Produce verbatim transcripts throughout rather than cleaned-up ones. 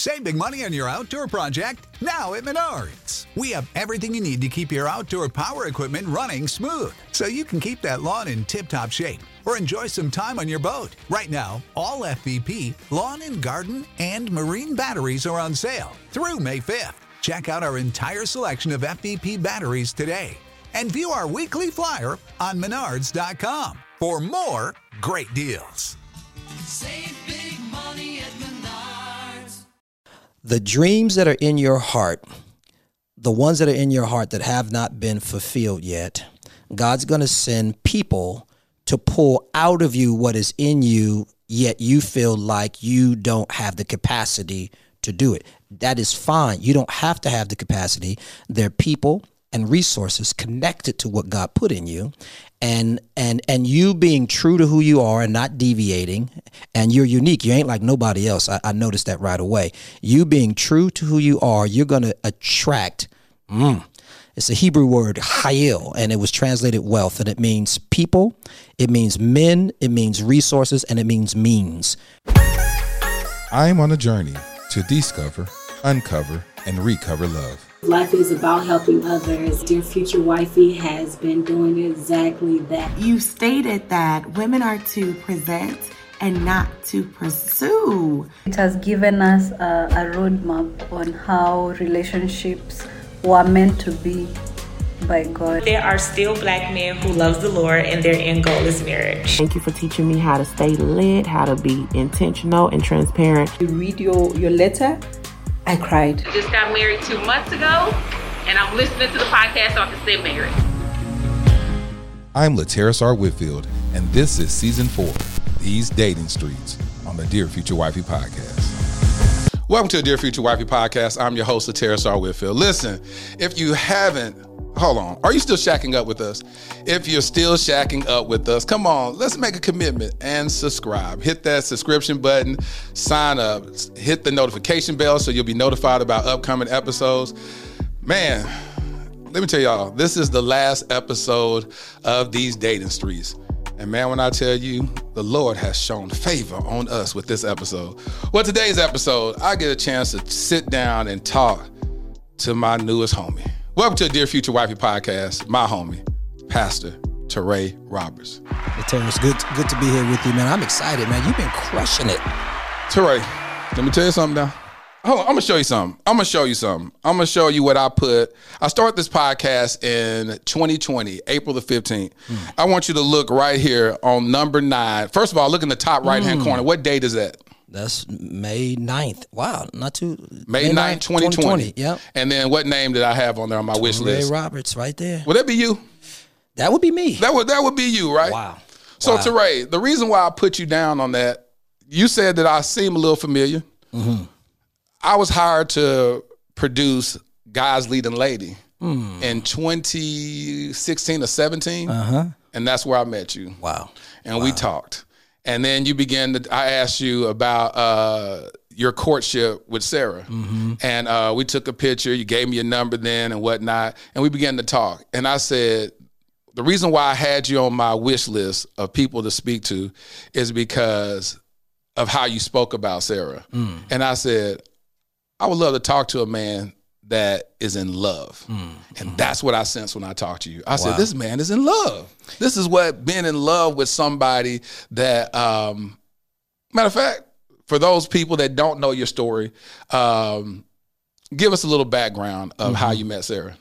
Save big money on your outdoor project now at Menards. We have everything you need to keep your outdoor power equipment running smooth so you can keep that lawn in tip-top shape or enjoy some time on your boat. Right now, all F V P, lawn and garden, and marine batteries are on sale through May fifth. Check out our entire selection of F V P batteries today and view our weekly flyer on menards dot com for more great deals. Save big money at Menards. The dreams that are in your heart, the ones that are in your heart that have not been fulfilled yet, God's going to send people to pull out of you what is in you, yet you feel like you don't have the capacity to do it. That is fine. You don't have to have the capacity. There are people and resources connected to what God put in you, and and and you being true to who you are and not deviating, and you're unique. You ain't like nobody else. I, I noticed that right away. You being true to who you are, you're going to attract, mm, it's a Hebrew word, hayil, and it was translated wealth, and it means people, it means men, it means resources, and it means means. I'm on a journey to discover, uncover, and recover love. Life is about helping others. Dear Future Wifey has been doing exactly that. You stated that women are to present and not to pursue. It has given us a, a roadmap on how relationships were meant to be by God. There are still black men who love the Lord and their end goal is marriage. Thank you for teaching me how to stay lit, how to be intentional and transparent. You read your, your letter, I cried. I just got married two months ago, and I'm listening to the podcast so I can stay married. I'm Lateris R. Whitfield, and this is Season four, These Dating Streets, on the Dear Future Wifey Podcast. Welcome to the Dear Future Wifey Podcast. I'm your host, Lateris R. Whitfield. Listen, if you haven't, hold on, are you still shacking up with us? If you're still shacking up with us, come on, let's make a commitment and subscribe. Hit that subscription button, sign up, hit the notification bell so you'll be notified about upcoming episodes. Man, let me tell y'all, this is the last episode of These Dating Streets. And man, when I tell you, the Lord has shown favor on us with this episode. Well, today's episode, I get a chance to sit down and talk to my newest homie. Welcome to the Dear Future Wifey Podcast, my homie, Pastor Teray Roberts. Hey, Terrence, good, good to be here with you, man. I'm excited, man. You've been crushing it. Teray, let me tell you something now. Hold on, I'm going to show you something. I'm going to show you something. I'm going to show you what I put. I started this podcast in twenty twenty, April the fifteenth. Mm. I want you to look right here on number nine. First of all, look in the top right-hand mm. corner. What date is that? That's May ninth. Wow, not too... May ninth, twenty twenty. twenty twenty, yep. And then what name did I have on there on my wish Teray list? Roberts, right there. Would that be you? That would be me. That would that would be you, right? Wow. So, wow. Teray, the reason why I put you down on that, you said that I seem a little familiar. Mm-hmm. I was hired to produce Guys Leading Lady mm. in twenty sixteen or seventeen, uh-huh. and that's where I met you. Wow. And wow. we talked. And then you began to, I asked you about uh, your courtship with Sarah. Mm-hmm. And uh, we took a picture. You gave me your number then and whatnot. And we began to talk. And I said, the reason why I had you on my wish list of people to speak to is because of how you spoke about Sarah. Mm. And I said, I would love to talk to a man that is in love. Mm. And that's what I sensed when I talked to you. I wow. said, this man is in love. This is what being in love with somebody that, um, matter of fact, for those people that don't know your story, um, give us a little background of mm-hmm. how you met Sarah.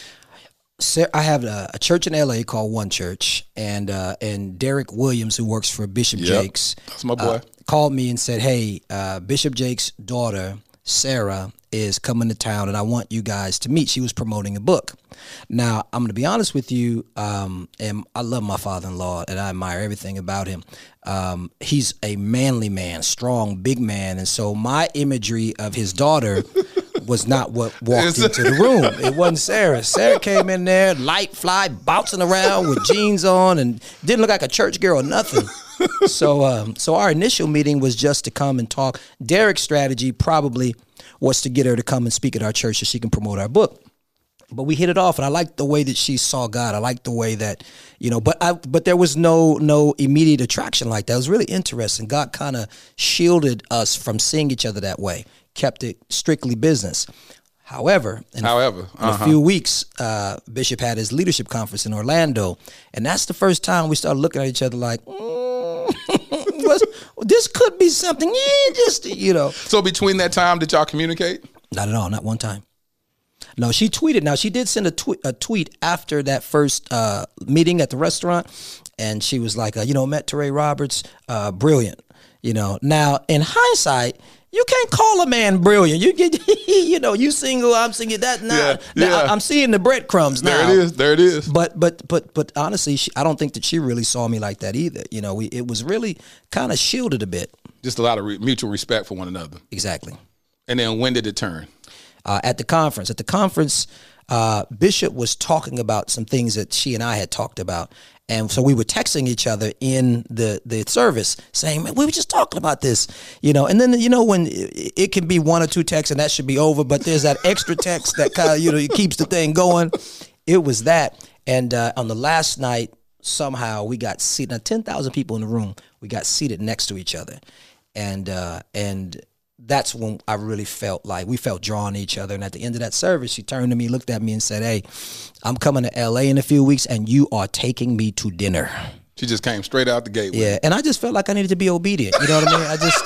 Sarah, I have a, a church in L A called One Church, and uh, and Derek Williams, who works for Bishop yep. Jakes, that's my boy, uh, called me and said, hey, uh, Bishop Jakes' daughter, Sarah, is coming to town and I want you guys to meet. She was promoting a book. Now, I'm going to be honest with you, um, and I love my father-in-law and I admire everything about him. Um, he's a manly man, strong, big man. And so my imagery of his daughter was not what walked into the room. It wasn't Sarah. Sarah came in there, light fly, bouncing around with jeans on and didn't look like a church girl or nothing. So, um, so our initial meeting was just to come and talk. Derek's strategy probably was to get her to come and speak at our church so she can promote our book. But we hit it off, and I liked the way that she saw God. I liked the way that, you know, but I, but there was no no immediate attraction like that. It was really interesting. God kind of shielded us from seeing each other that way, kept it strictly business. However, in, However, a, in uh-huh. a few weeks, uh, Bishop had his leadership conference in Orlando, and that's the first time we started looking at each other like, mm, this could be something. Yeah, just, you know. So between that time, did y'all communicate? Not at all, not one time. No, she tweeted. Now, she did send a, tw- a tweet after that first uh, meeting at the restaurant, and she was like, uh, you know, met Teray Roberts, uh, brilliant. You know, now, in hindsight, you can't call a man brilliant. You get, you know, you single, I'm single. That now, Yeah, now yeah. I'm seeing the breadcrumbs now. There it is. There it is. But but but but honestly, she, I don't think that she really saw me like that either. You know, we, it was really kind of shielded a bit. Just a lot of re- mutual respect for one another. Exactly. And then when did it turn? Uh, at the conference. At the conference, uh, Bishop was talking about some things that she and I had talked about. And so we were texting each other in the, the service saying, man, we were just talking about this, you know. And then, you know, when it, it can be one or two texts and that should be over, but there's that extra text that kind of, you know, it keeps the thing going. It was that. And uh, on the last night, somehow we got seated. Now, ten thousand people in the room, we got seated next to each other. And, uh, and, that's when I really felt like we felt drawn to each other. And at the end of that service, she turned to me, looked at me and said, hey, I'm coming to L A in a few weeks and you are taking me to dinner. She just came straight out the gate. Yeah. And I just felt like I needed to be obedient. You know what I mean? I just,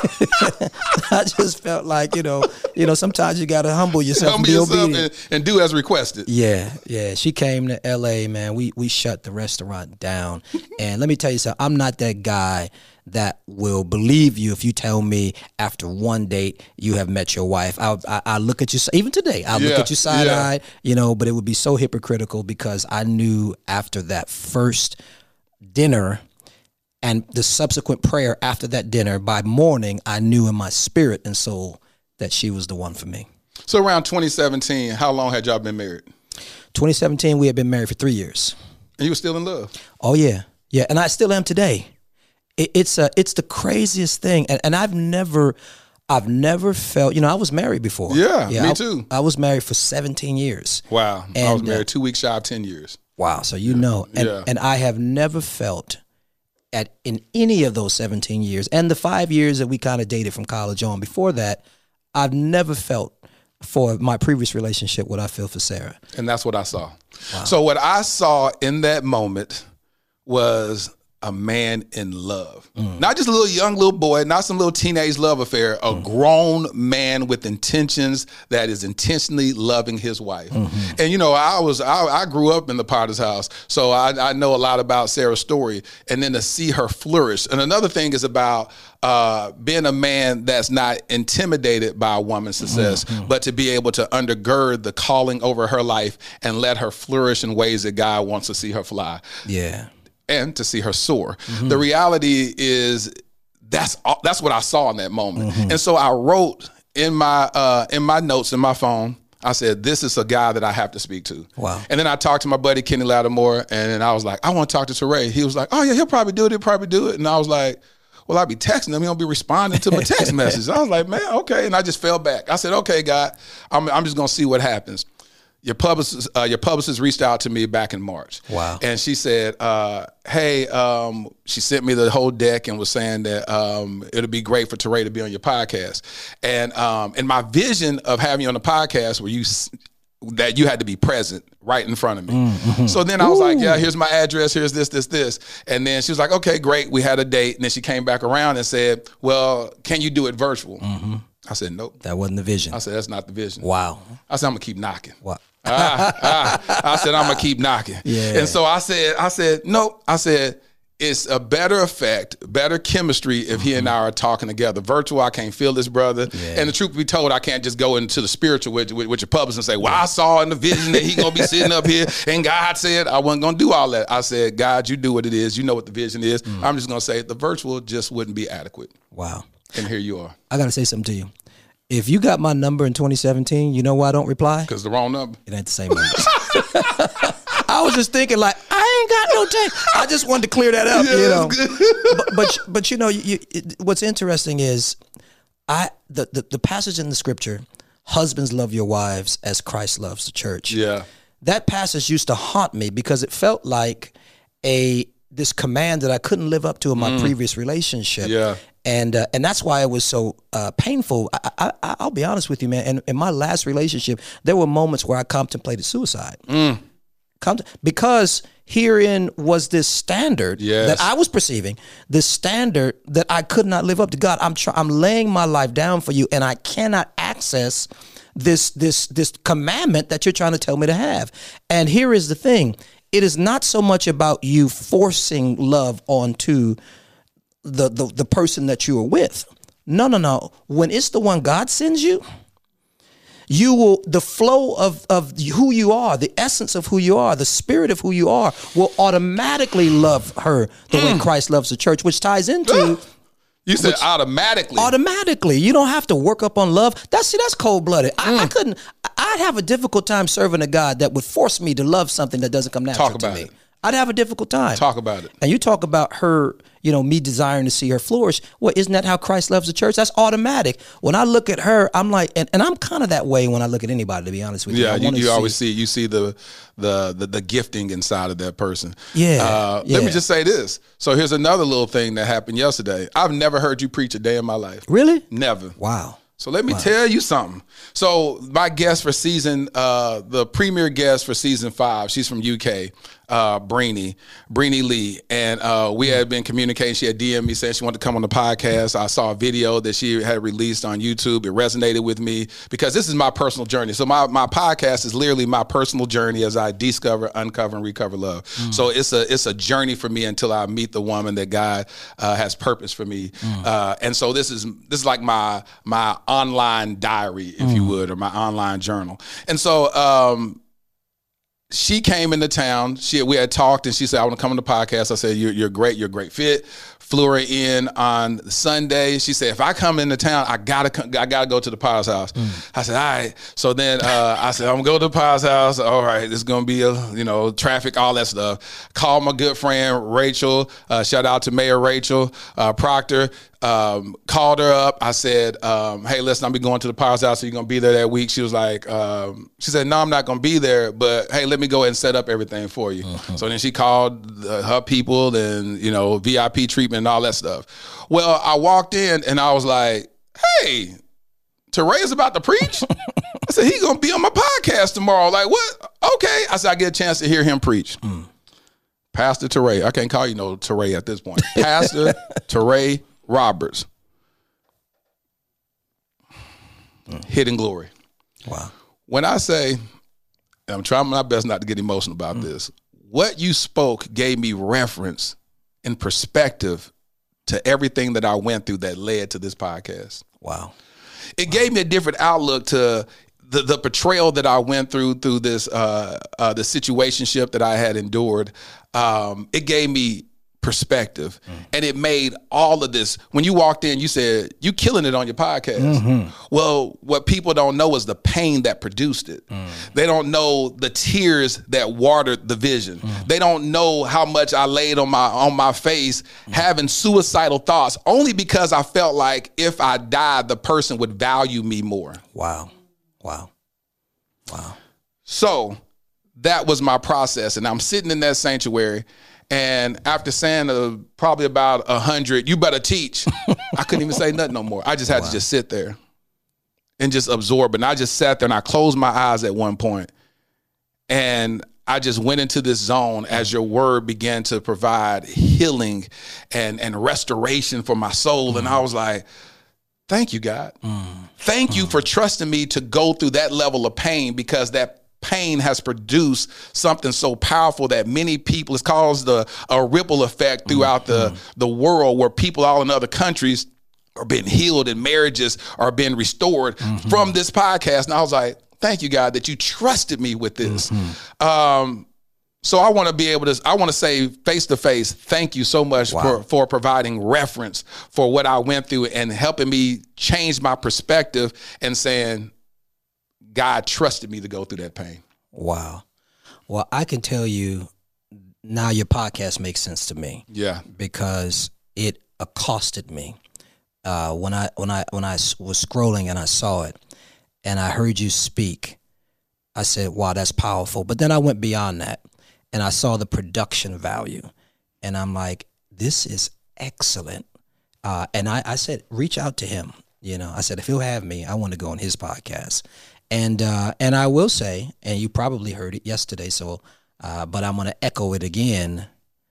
uh, I just felt like, you know, you know, sometimes you got to humble yourself Humble and be yourself obedient. and, and do as requested. Yeah. Yeah. She came to L A, man. We, we shut the restaurant down. And let me tell you something. I'm not that guy that will believe you if you tell me after one date you have met your wife. I I, I look at you, even today, I Yeah, look at you side-eyed, yeah. you know, but it would be so hypocritical because I knew after that first dinner and the subsequent prayer after that dinner, by morning, I knew in my spirit and soul that she was the one for me. So around twenty seventeen, how long had y'all been married? twenty seventeen, we had been married for three years. And you were still in love? Oh, yeah. Yeah, and I still am today. It, it's a, it's the craziest thing. And, and I've never, I've never felt, you know, I was married before. Yeah, me I, too. I was married for seventeen years. Wow. And, I was married uh, two weeks shy of ten years. Wow. So, you know, and, Yeah. and I have never felt at in any of those seventeen years and the five years that we kind of dated from college on before that, I've never felt for my previous relationship what I feel for Sarah. And that's what I saw. Wow. So what I saw in that moment was a man in love. Mm. Not just a little young little boy, not some little teenage love affair, a Mm. grown man with intentions that is intentionally loving his wife. Mm-hmm. And you know, I was I, I grew up in the Potter's house, so I, I know a lot about Sarah's story. And then to see her flourish. And another thing is about uh, being a man that's not intimidated by a woman's success, Mm-hmm. but to be able to undergird the calling over her life and let her flourish in ways that God wants to see her fly. Yeah. And to see her soar. Mm-hmm. The reality is that's all, that's what I saw in that moment. Mm-hmm. And so I wrote in my uh, in my notes in my phone, I said, this is a guy that I have to speak to. Wow. And then I talked to my buddy Kenny Lattimore, and then I was like, I want to talk to Teray. He was like, oh yeah, he'll probably do it. He'll probably do it. And I was like, well, I'll be texting him. He'll be responding to my text messages. I was like, man, okay. And I just fell back. I said, okay, God, I'm, I'm just going to see what happens. Your publicist, uh, your publicist reached out to me back in March. Wow. And she said, uh, hey, um, she sent me the whole deck and was saying that um, it'll be great for Teray to be on your podcast. And um, and my vision of having you on the podcast where you s- that you had to be present right in front of me. Mm-hmm. So then I was like, yeah, here's my address. Here's this, this, this. And then she was like, okay, great. We had a date. And then she came back around and said, well, can you do it virtual? Mm-hmm. I said, nope. That wasn't the vision. I said, that's not the vision. Wow. I said, I'm going to keep knocking. Wow. ah, ah. I said, I'm gonna keep knocking. Yeah. And so I said, I said, no, I said, it's a better effect, better chemistry if he and I are talking together. Virtual, I can't feel this brother. Yeah. And the truth be told, I can't just go into the spiritual with, with, with your publicist and say, well, I saw in the vision that he gonna be sitting up here and God said I wasn't gonna do all that. I said, God, you do what it is. You know what the vision is. Mm. I'm just gonna say the virtual just wouldn't be adequate. Wow. And here you are. I gotta say something to you. If you got my number in twenty seventeen, you know why I don't reply? Because the wrong number. It ain't the same number. I was just thinking like, I ain't got no time. I just wanted to clear that up, Yeah, you know. that's but, but but you know, you, you, it, what's interesting is, I the, the the passage in the scripture, husbands love your wives as Christ loves the church. Yeah. That passage used to haunt me because it felt like a this command that I couldn't live up to in my Mm. previous relationship. Yeah. And uh, and that's why it was so uh, painful. I, I, I'll be honest with you, man. In, in my last relationship, there were moments where I contemplated suicide. Mm. Cont- because herein was this standard yes. that I was perceiving, this standard that I could not live up to. God, I'm try- I'm laying my life down for you, and I cannot access this this this commandment that you're trying to tell me to have. And here is the thing. It is not so much about you forcing love onto the, the, the person that you are with. No, no, no. When it's the one God sends you, you will, the flow of, of who you are, the essence of who you are, the spirit of who you are will automatically love her the mm. way Christ loves the church, which ties into... You said Which, automatically. Automatically. You don't have to work up on love. That's see, that's cold-blooded. Mm. I, I couldn't, I'd have a difficult time serving a God that would force me to love something that doesn't come natural Talk about to me. it. I'd have a difficult time. Talk about it. And you talk about her, you know, me desiring to see her flourish. Well, isn't that how Christ loves the church? That's automatic. When I look at her, I'm like, and, and I'm kind of that way when I look at anybody, to be honest with you. Yeah, I you, you see, always see, you see the, the the the gifting inside of that person. Yeah, uh, yeah. Let me just say this. So here's another little thing that happened yesterday. I've never heard you preach a day in my life. Really? Never. Wow. So let me wow. tell you something. So my guest for season, uh, the premier guest for season five, she's from U K, uh, Brini, Brini Lee. And uh, we had been communicating. She had D M'd me saying she wanted to come on the podcast. I saw a video that she had released on YouTube. It resonated with me because this is my personal journey. So my, my podcast is literally my personal journey as I discover, uncover, and recover love. Mm. So it's a it's a journey for me until I meet the woman that God uh, has purpose for me. Mm. Uh, and so this is this is like my my online diary, if mm. you would, or my online journal. And so um, she came into town. She we had talked, and she said, "I want to come on the podcast." I said, "You're you're great. You're a great fit." Flew her in on Sunday. She said, "If I come into town, I gotta come, I gotta go to the Potter's house." Mm. I said, "All right." So then uh, I said, "I'm gonna go to the Potter's house." All right, it's gonna be a you know traffic, all that stuff. Called my good friend Rachel. Uh, shout out to Mayor Rachel uh, Proctor. Um, called her up. I said, um, "Hey, listen, I'm be going to the Potter's house. So you're gonna be there that week?" She was like, um, "She said, no, I'm not gonna be there, but hey, let me go ahead and set up everything for you." Mm-hmm. So then she called the, her people and you know V I P treatment and all that stuff. Well, I walked in and I was like, "Hey, Teray's about to preach." I said, "He's gonna be on my podcast tomorrow." Like, what? Okay. I said, I get a chance to hear him preach. Mm. Pastor Teray. I can't call you no Teray at this point. Pastor Teray Roberts. Mm. Hidden Glory. Wow. When I say, I'm trying my best not to get emotional about mm. this, what you spoke gave me reference and perspective to everything that I went through that led to this podcast. Wow. It wow. gave me a different outlook to the, the betrayal that I went through through this uh, uh, the situationship that I had endured. Um, it gave me perspective, mm. and it made all of this. When you walked in, you said, "You killing it on your podcast." Mm-hmm. Well, what people don't know is the pain that produced it. Mm. They don't know the tears that watered the vision. Mm. They don't know how much I laid on my on my face, mm. having suicidal thoughts, only because I felt like if I died, the person would value me more. Wow, wow, wow. So that was my process, and I'm sitting in that sanctuary. And after saying uh, probably about a hundred, "You better teach," I couldn't even say nothing no more. I just had wow. to just sit there and just absorb. And I just sat there and I closed my eyes at one point, and I just went into this zone as your word began to provide healing and, and restoration for my soul. Mm. And I was like, thank you, God. Mm. Thank mm. you for trusting me to go through that level of pain, because that pain has produced something so powerful that many people, it's caused a, a ripple effect throughout mm-hmm. the, the world, where people all in other countries are being healed and marriages are being restored mm-hmm. from this podcast. And I was like, thank you, God, that you trusted me with this. Mm-hmm. Um, so I want to be able to, I want to say face to face, thank you so much wow. for, for providing reference for what I went through and helping me change my perspective and saying, God trusted me to go through that pain. Wow. Well, I can tell you now your podcast makes sense to me. Yeah. Because it accosted me. Uh, when I when I when I was scrolling and I saw it and I heard you speak, I said, wow, that's powerful. But then I went beyond that and I saw the production value. And I'm like, this is excellent. Uh, and I, I said, reach out to him. You know, I said, if he'll have me, I want to go on his podcast. And uh, and I will say, and you probably heard it yesterday, so uh, but I'm going to echo it again.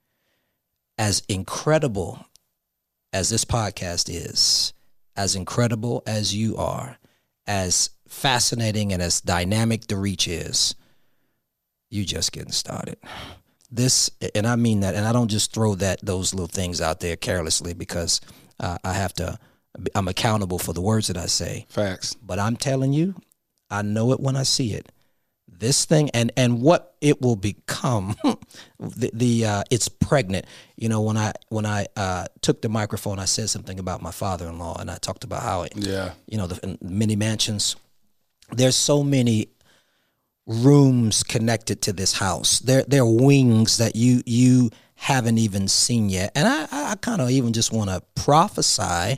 As incredible as this podcast is, as incredible as you are, as fascinating and as dynamic the reach is, you just getting started. This, and I mean that, and I don't just throw that those little things out there carelessly because uh, I have to, I'm accountable for the words that I say. Facts. But I'm telling you, I know it when I see it. This thing and, and what it will become, the, the uh, it's pregnant. You know, when I when I uh, took the microphone, I said something about my father-in-law, and I talked about how it, yeah, you know, the many mansions. There's so many rooms connected to this house. There there are wings that you you haven't even seen yet, and I I kind of even just want to prophesy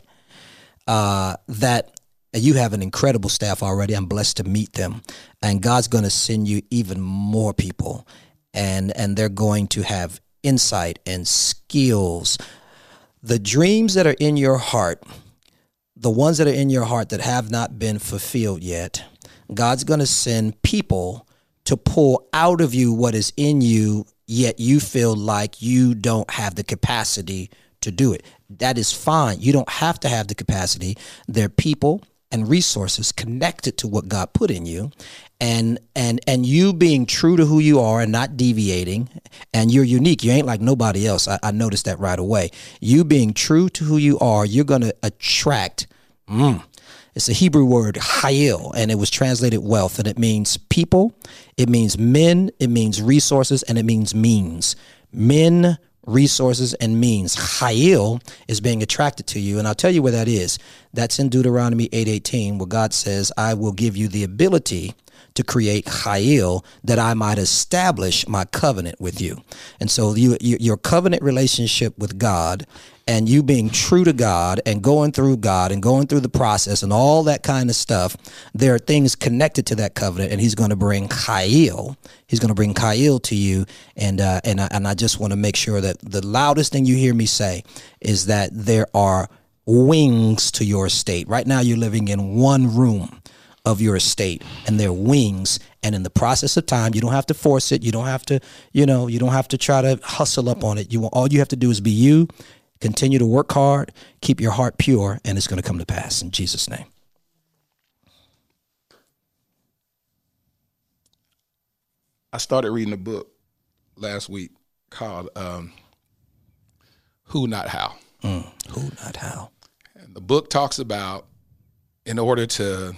uh, that. You have an incredible staff already. I'm blessed to meet them. And God's going to send you even more people. And and they're going to have insight and skills. The dreams that are in your heart, the ones that are in your heart that have not been fulfilled yet, God's going to send people to pull out of you what is in you, yet you feel like you don't have the capacity to do it. That is fine. You don't have to have the capacity. There are people and resources connected to what God put in you, and and and you being true to who you are and not deviating, and you're unique. You ain't like nobody else. I, I noticed that right away. You being true to who you are, you're going to attract. Mm, it's a Hebrew word, hayil, and it was translated wealth, and it means people, it means men, it means resources, and it means means. Men, resources, and means. Hayil is being attracted to you. And I'll tell you where that is. That's in Deuteronomy eight eighteen, where God says, I will give you the ability to create Hayil that I might establish my covenant with you. And so you, you, your covenant relationship with God and you being true to God and going through God and going through the process and all that kind of stuff, there are things connected to that covenant, and he's going to bring Hayil. He's going to bring Hayil to you. And, uh, and, I, and I just want to make sure that the loudest thing you hear me say is that there are wings to your estate. Right now you're living in one room of your estate, and they're wings. And in the process of time, you don't have to force it. You don't have to, you know, you don't have to try to hustle up on it. You all you have to do is be you, continue to work hard, keep your heart pure, and it's going to come to pass in Jesus' name. I started reading a book last week called um, Who Not How. Mm, who Not How. And the book talks about, in order to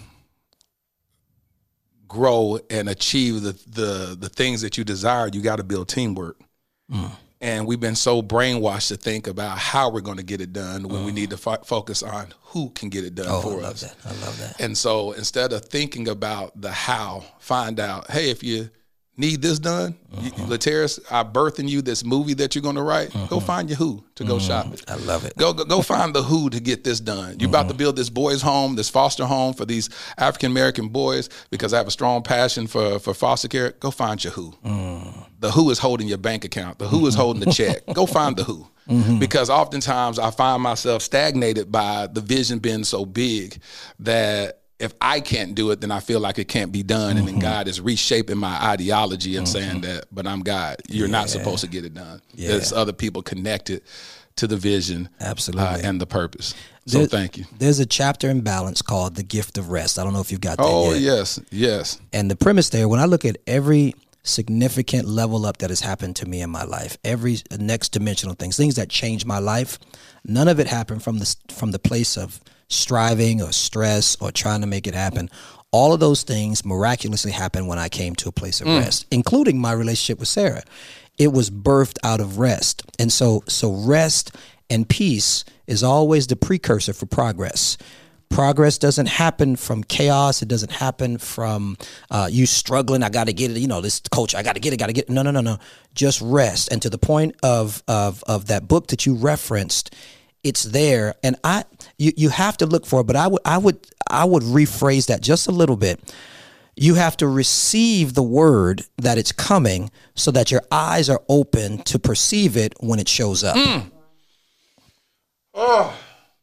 grow and achieve the the, the things that you desire, you got to build teamwork. Mm. And we've been so brainwashed to think about how we're going to get it done when mm. we need to fo- focus on who can get it done oh, for I love us. That. I love that. And so instead of thinking about the how, find out, hey, if you need this done, mm-hmm. Lateris, I birth in you this movie that you're going to write, mm-hmm. go find your who to go mm-hmm. shop it. I love it. Go, go go find the who to get this done. You're mm-hmm. about to build this boys' home, this foster home for these African-American boys because I have a strong passion for, for foster care. Go find your who. Mm. The who is holding your bank account. The who is holding the check. Go find the who. Mm-hmm. Because oftentimes I find myself stagnated by the vision being so big that if I can't do it, then I feel like it can't be done. Mm-hmm. And then God is reshaping my ideology and mm-hmm. saying that, but I'm God. You're yeah. not supposed to get it done. Yeah. There's other people connected to the vision Absolutely. Uh, and the purpose. So there, thank you. There's a chapter in Balance called The Gift of Rest. I don't know if you've got that oh, yet. yes, yes. And the premise there, when I look at every significant level up that has happened to me in my life, every next dimensional things, things that changed my life, none of it happened from the, from the place of striving or stress or trying to make it happen. All of those things miraculously happened when I came to a place of mm. rest, including my relationship with Sarah. It was birthed out of rest. And so, so rest and peace is always the precursor for progress. Progress doesn't happen from chaos. It doesn't happen from uh, you struggling. I got to get it. You know, this coach, I got to get it, got to get it. No, no, no, no. Just rest. And to the point of, of, of that book that you referenced, it's there. And I, you, you have to look for it, but I would, I would, I would rephrase that just a little bit. You have to receive the word that it's coming so that your eyes are open to perceive it when it shows up. Mm. Oh,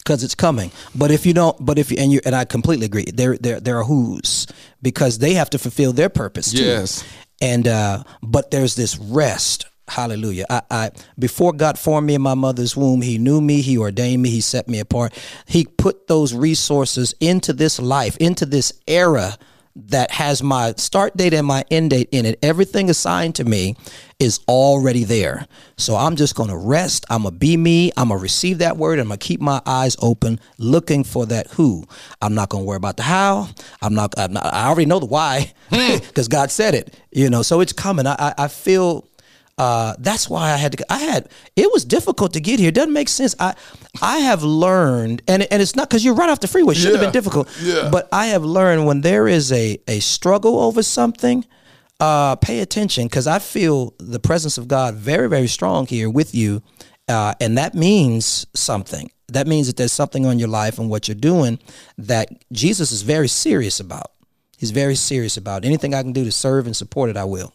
because it's coming. But if you don't, but if you, and you, and I completely agree, there, there, there are who's, because they have to fulfill their purpose too. Yes. And, uh, but there's this rest. Hallelujah. I, I, before God formed me in my mother's womb, he knew me, he ordained me, he set me apart. He put those resources into this life, into this era that has my start date and my end date in it. Everything assigned to me is already there. So I'm just going to rest. I'm going to be me. I'm going to receive that word. I'm going to keep my eyes open, looking for that who. I'm not going to worry about the how. I'm not, I'm not I already know the why because God said it, you know, so it's coming. I, I, I feel Uh, that's why I had to, I had, it was difficult to get here. It doesn't make sense. I, I have learned, and, and it's not because you're right off the freeway. It shouldn't yeah. have been difficult. Yeah. But I have learned when there is a, a struggle over something, uh, pay attention, because I feel the presence of God very, very strong here with you. Uh, and that means something. That means that there's something on your life and what you're doing that Jesus is very serious about. He's very serious about. Anything I can do to serve and support it, I will.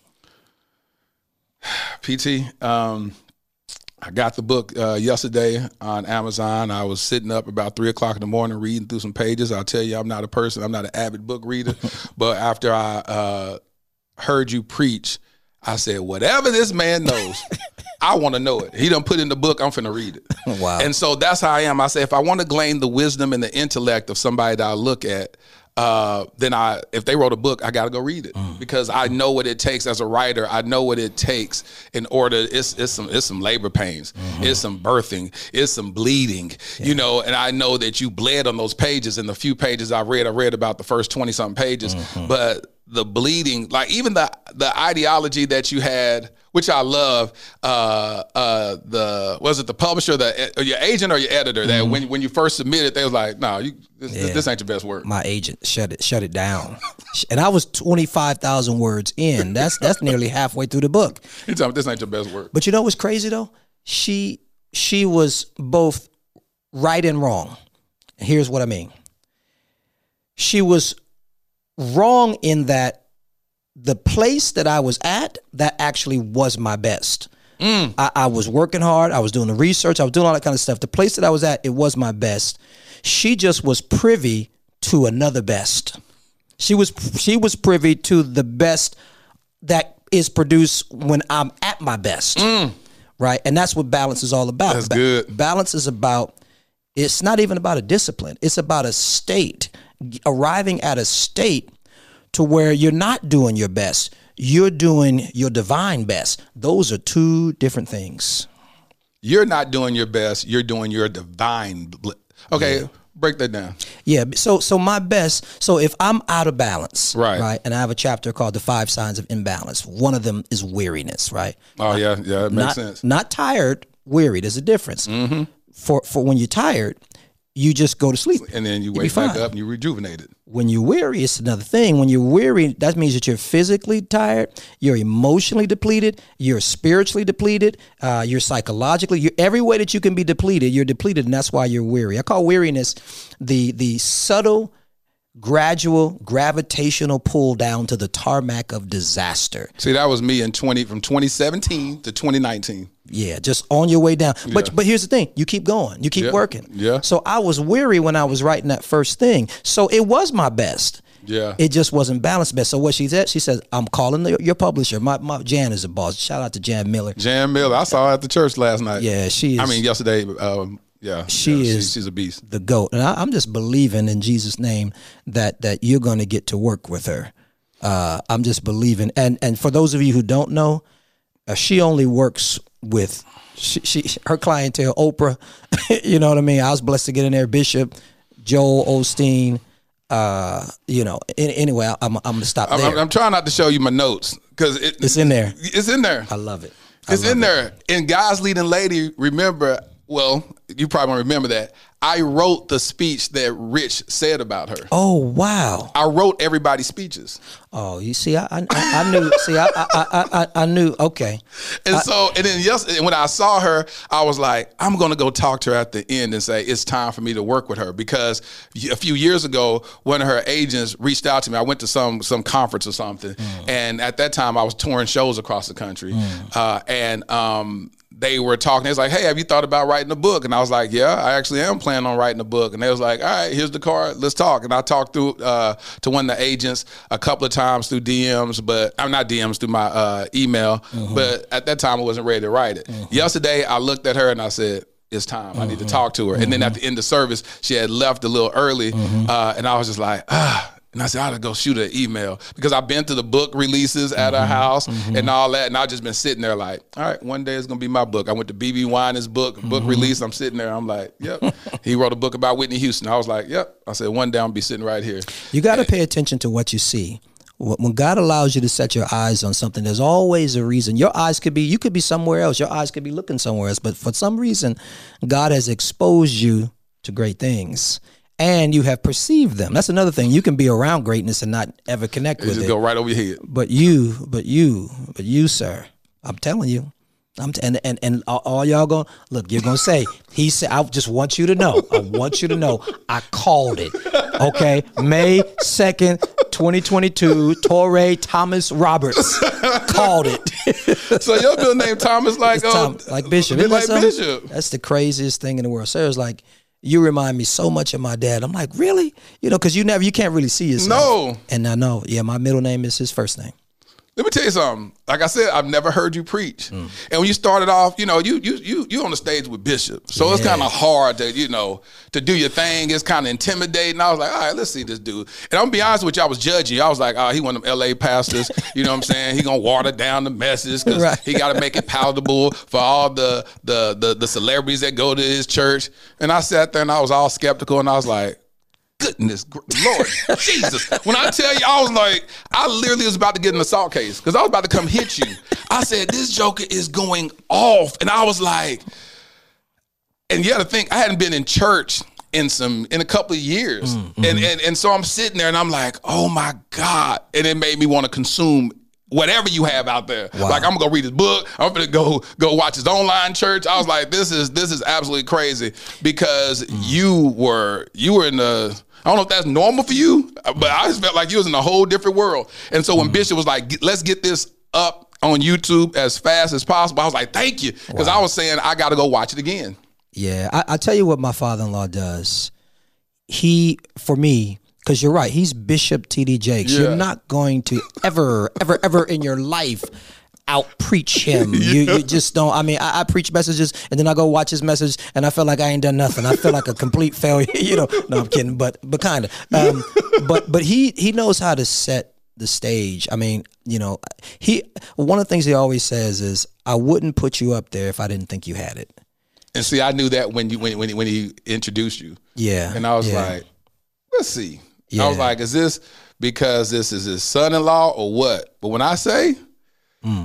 P T, um, I got the book uh, yesterday on Amazon. I was sitting up about three o'clock in the morning reading through some pages. I'll tell you, I'm not a person, I'm not an avid book reader. But after I uh, heard you preach, I said, whatever this man knows, I want to know it. He done put in the book, I'm finna read it. Wow. And so that's how I am. I say, if I want to glean the wisdom and the intellect of somebody that I look at, Uh, then I, if they wrote a book, I got to go read it mm. because I know what it takes as a writer. I know what it takes in order. It's it's some it's some labor pains. Mm-hmm. It's some birthing. It's some bleeding. Yeah. You know, and I know that you bled on those pages. And the few pages I read, I read about the first twenty something pages. Mm-hmm. But the bleeding, like even the the ideology that you had, which I love, uh, uh, the was it the publisher, the or your agent or your editor that mm-hmm. when when you first submitted, they was like, no, you this, yeah. this ain't your best work. My agent shut it shut it down, and I was twenty-five thousand words in. That's that's nearly halfway through the book. You tell me this ain't your best work. But you know what's crazy though? She she was both right and wrong. Here's what I mean. She was wrong in that the place that I was at, that actually was my best. Mm. I, I was working hard. I was doing the research. I was doing all that kind of stuff. The place that I was at, it was my best. She just was privy to another best. She was she was privy to the best that is produced when I'm at my best. Mm. Right? And that's what balance is all about. That's ba- good. Balance is about, it's not even about a discipline. It's about a state, arriving at a state to where you're not doing your best. You're doing your divine best. Those are two different things. You're not doing your best. You're doing your divine. Okay, yeah. Break that down. Yeah. So, so my best. So if I'm out of balance, right, right, and I have a chapter called "The Five Signs of Imbalance." One of them is weariness, right? Oh yeah, yeah, it makes not, sense. Not tired, weary. There's a difference. Mm-hmm. For for when you're tired, you just go to sleep, and then you wake back up and you're rejuvenated. When you're weary, it's another thing. When you're weary, that means that you're physically tired, you're emotionally depleted, you're spiritually depleted, uh, you're psychologically, you're, every way that you can be depleted, you're depleted, and that's why you're weary. I call weariness the the subtle, gradual, gravitational pull down to the tarmac of disaster. See, that was me in twenty from twenty seventeen to twenty nineteen. Yeah, just on your way down. Yeah. But but here's the thing. You keep going. You keep yeah. working. Yeah. So I was weary when I was writing that first thing. So it was my best. Yeah. It just wasn't balanced best. So what she said, she says, I'm calling the, your publisher. My, my Jan is a boss. Shout out to Jan Miller. Jan Miller. I saw her at the church last night. Yeah, she is. I mean, yesterday. Um, yeah. She yeah, is. She, she's a beast. The GOAT. And I, I'm just believing in Jesus' name that that you're going to get to work with her. Uh, I'm just believing. And and for those of you who don't know, uh, she only works with She, she, her clientele, Oprah, you know what I mean? I was blessed to get in there, Bishop, Joel Osteen, uh, you know, in, anyway, I'm, I'm going to stop there. I'm, I'm trying not to show you my notes because it, it's in there. It's in there. I love it. I it's love in it. there. And God's Leading Lady, remember, well, you probably won't remember that. I wrote the speech that Rich said about her. Oh, wow. I wrote everybody's speeches. Oh, you see, I I, I knew, see, I, I I I knew, okay. And I, so, and then yesterday, when I saw her, I was like, I'm going to go talk to her at the end and say, it's time for me to work with her. Because a few years ago, one of her agents reached out to me. I went to some some conference or something. Mm. And at that time, I was touring shows across the country. Mm. Uh, and um they were talking. They was like, hey, have you thought about writing a book? And I was like, yeah, I actually am planning on writing a book. And they was like, all right, here's the card. Let's talk. And I talked through uh, to one of the agents a couple of times through D Ms, but I'm not D Ms, through my uh, email. Mm-hmm. But at that time, I wasn't ready to write it. Mm-hmm. Yesterday, I looked at her and I said, it's time. Mm-hmm. I need to talk to her. Mm-hmm. And then at the end of service, she had left a little early. Mm-hmm. Uh, and I was just like, ah. And I said, I ought to go shoot an email because I've been to the book releases at mm-hmm. her house mm-hmm. and all that. And I've just been sitting there like, all right, one day it's going to be my book. I went to B B Winans' book, mm-hmm. book release. I'm sitting there. I'm like, yep. He wrote a book about Whitney Houston. I was like, yep. I said, one day I'm going to be sitting right here. You got to pay attention to what you see. When God allows you to set your eyes on something, there's always a reason. Your eyes could be, you could be somewhere else. Your eyes could be looking somewhere else. But for some reason, God has exposed you to great things. And you have perceived them. That's another thing. You can be around greatness and not ever connect it with just it. Just go right over your head. But you, but you, but you, sir, I'm telling you. I'm t- and, and and all y'all going, look, you're going to say, he said, I just want you to know. I want you to know. I called it. Okay. May second, twenty twenty-two, Torrey Thomas Roberts called it. So your middle name Thomas like, uh, Tom, like Bishop. Like Bishop. That's the craziest thing in the world. Sarah's like, you remind me so much of my dad. I'm like, really? You know, because you never, you can't really see yourself. No. And I know, yeah, my middle name is his first name. Let me tell you something. Like I said, I've never heard you preach. Mm. And when you started off, you know, you you you you on the stage with Bishop. So yeah. It's kind of hard to, you know, to do your thing. It's kind of intimidating. I was like, all right, let's see this dude. And I'm gonna be honest with you, I was judgy. I was like, oh, he one of them L A pastors. You know what I'm saying? He gonna water down the message because right. he got to make it palatable for all the, the the the celebrities that go to his church. And I sat there and I was all skeptical and I was like, goodness, Lord Jesus. When I tell you, I was like, I literally was about to get an assault case because I was about to come hit you. I said, this joker is going off. And I was like, and you got to think, I hadn't been in church in some, in a couple of years. Mm-hmm. And, and, and so I'm sitting there and I'm like, oh my God. And it made me want to consume whatever you have out there. Wow. Like, I'm gonna go read his book. I'm gonna go go watch his online church. I was like, this is this is absolutely crazy because mm. you were you were in the, I don't know if that's normal for you, but I just felt like you was in a whole different world. And so when mm. Bishop was like, let's get this up on YouTube as fast as possible, I was like, thank you. Because wow. I was saying I gotta go watch it again. Yeah, I, I tell you what my father-in-law does. He, for me, because you're right, he's Bishop T D Jakes. Yeah. You're not going to ever, ever, ever in your life out-preach him. Yeah. You, you just don't. I mean, I, I preach messages, and then I go watch his message, and I feel like I ain't done nothing. I feel like a complete failure. You know, no, I'm kidding, but but kind of. Um, but but he he knows how to set the stage. I mean, you know, he one of the things he always says is, "I wouldn't put you up there if I didn't think you had it." And see, I knew that when you when when, when he introduced you. Yeah, and I was yeah. like, let's see. Yeah. I was like, is this because this is his son-in-law or what? But when I say, mm.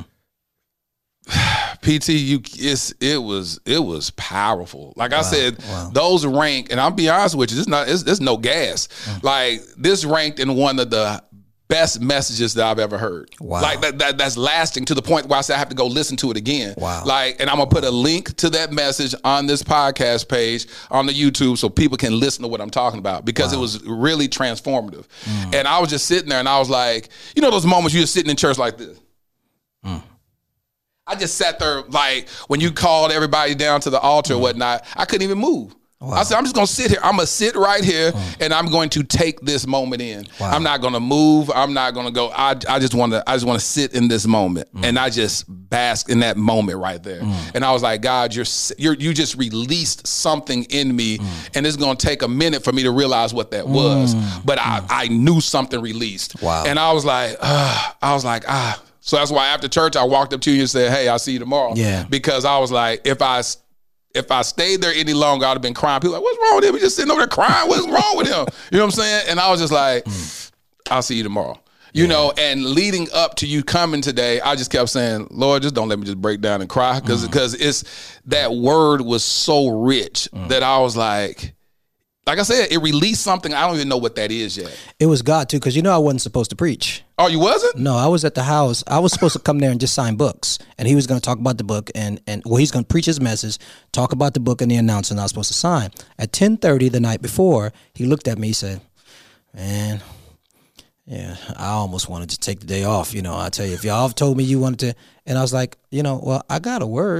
P T, you, it's, it was it was powerful. Like wow. I said, wow. those rank, and I'll be honest with you, this not it's, it's no gas. Mm. Like this ranked in one of the best messages that I've ever heard. Wow. Like that, that that's lasting to the point where I said I have to go listen to it again. Wow. Like, and I'm gonna put a link to that message on this podcast page on the YouTube so people can listen to what I'm talking about because wow. it was really transformative. Mm. And I was just sitting there and I was like, you know those moments you're just sitting in church like this. Mm. I just sat there like when you called everybody down to the altar mm. or whatnot, I couldn't even move. Wow. I said, I'm just going to sit here. I'm going to sit right here mm. and I'm going to take this moment in. Wow. I'm not going to move. I'm not going to go. I, I just want to I just want to sit in this moment. Mm. And I just bask in that moment right there. Mm. And I was like, God, you're, you're you just released something in me. Mm. And it's going to take a minute for me to realize what that was. Mm. But I, I knew something released. Wow. And I was like, uh, I was like, ah. So that's why after church, I walked up to you and said, hey, I'll see you tomorrow. Yeah. Because I was like, if I If I stayed there any longer, I'd have been crying. People were like, what's wrong with him? He's just sitting over there crying. What's wrong with him? You know what I'm saying? And I was just like, mm. I'll see you tomorrow. You yeah. know, and leading up to you coming today, I just kept saying, Lord, just don't let me just break down and cry. Because because mm. it's that word was so rich mm. that I was like, like I said, it released something. I don't even know what that is yet. It was God, too, because you know I wasn't supposed to preach. Oh, you wasn't? No, I was at the house. I was supposed to come there and just sign books. And he was going to talk about the book. And, and well, he's going to preach his message, talk about the book and the announcement I was supposed to sign. At ten thirty the night before, he looked at me, he said, man, yeah, I almost wanted to take the day off. You know, I tell you, if y'all told me you wanted to. And I was like, you know, well, I got a word.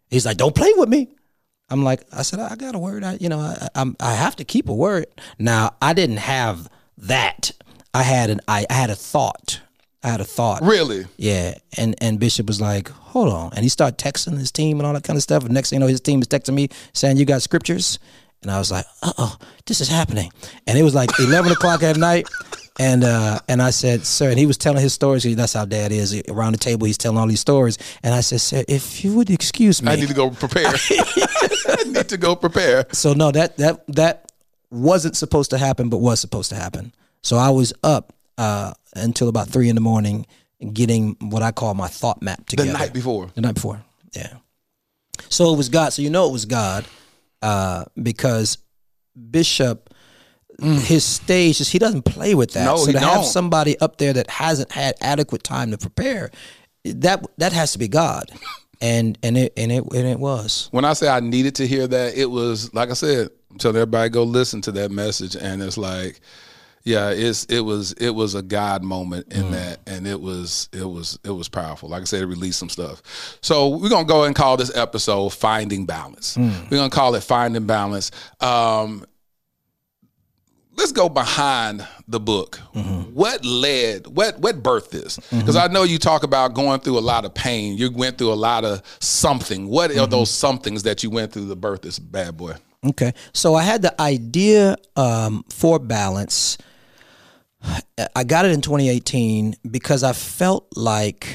He's like, don't play with me. I'm like, I said, I got a word. I, you know, I, I'm, I have to keep a word. Now, I didn't have that. I had an, I, I had a thought. I had a thought. Really? Yeah. And and Bishop was like, hold on. And he started texting his team and all that kind of stuff. And next thing you know, his team is texting me saying, you got scriptures? And I was like, uh-oh, this is happening. And it was like eleven o'clock at night. And uh, and I said, sir, and he was telling his stories. That's how Dad is. Around the table, he's telling all these stories. And I said, sir, if you would excuse me. I need to go prepare. I need to go prepare. So no, that that that wasn't supposed to happen, but was supposed to happen. So I was up uh, until about three in the morning getting what I call my thought map together. The night before. The night before, yeah. So it was God. So you know it was God uh, because Bishop, mm. his stage, he doesn't play with that. No, so he to don't. have somebody up there that hasn't had adequate time to prepare, that that has to be God. And and it and it and it was. When I say I needed to hear that, it was like I said, I'm telling everybody go listen to that message, and it's like, yeah, it's it was it was a God moment in mm. that, and it was it was it was powerful. Like I said, it released some stuff. So we're gonna go and call this episode "Finding Balance." Mm. We're gonna call it "Finding Balance." Um, let's go behind the book. Mm-hmm. What led, what what birthed this? Because mm-hmm. I know you talk about going through a lot of pain. You went through a lot of something. What mm-hmm. are those somethings that you went through to birth this bad boy? Okay. So I had the idea um, for balance. I got it in twenty eighteen because I felt like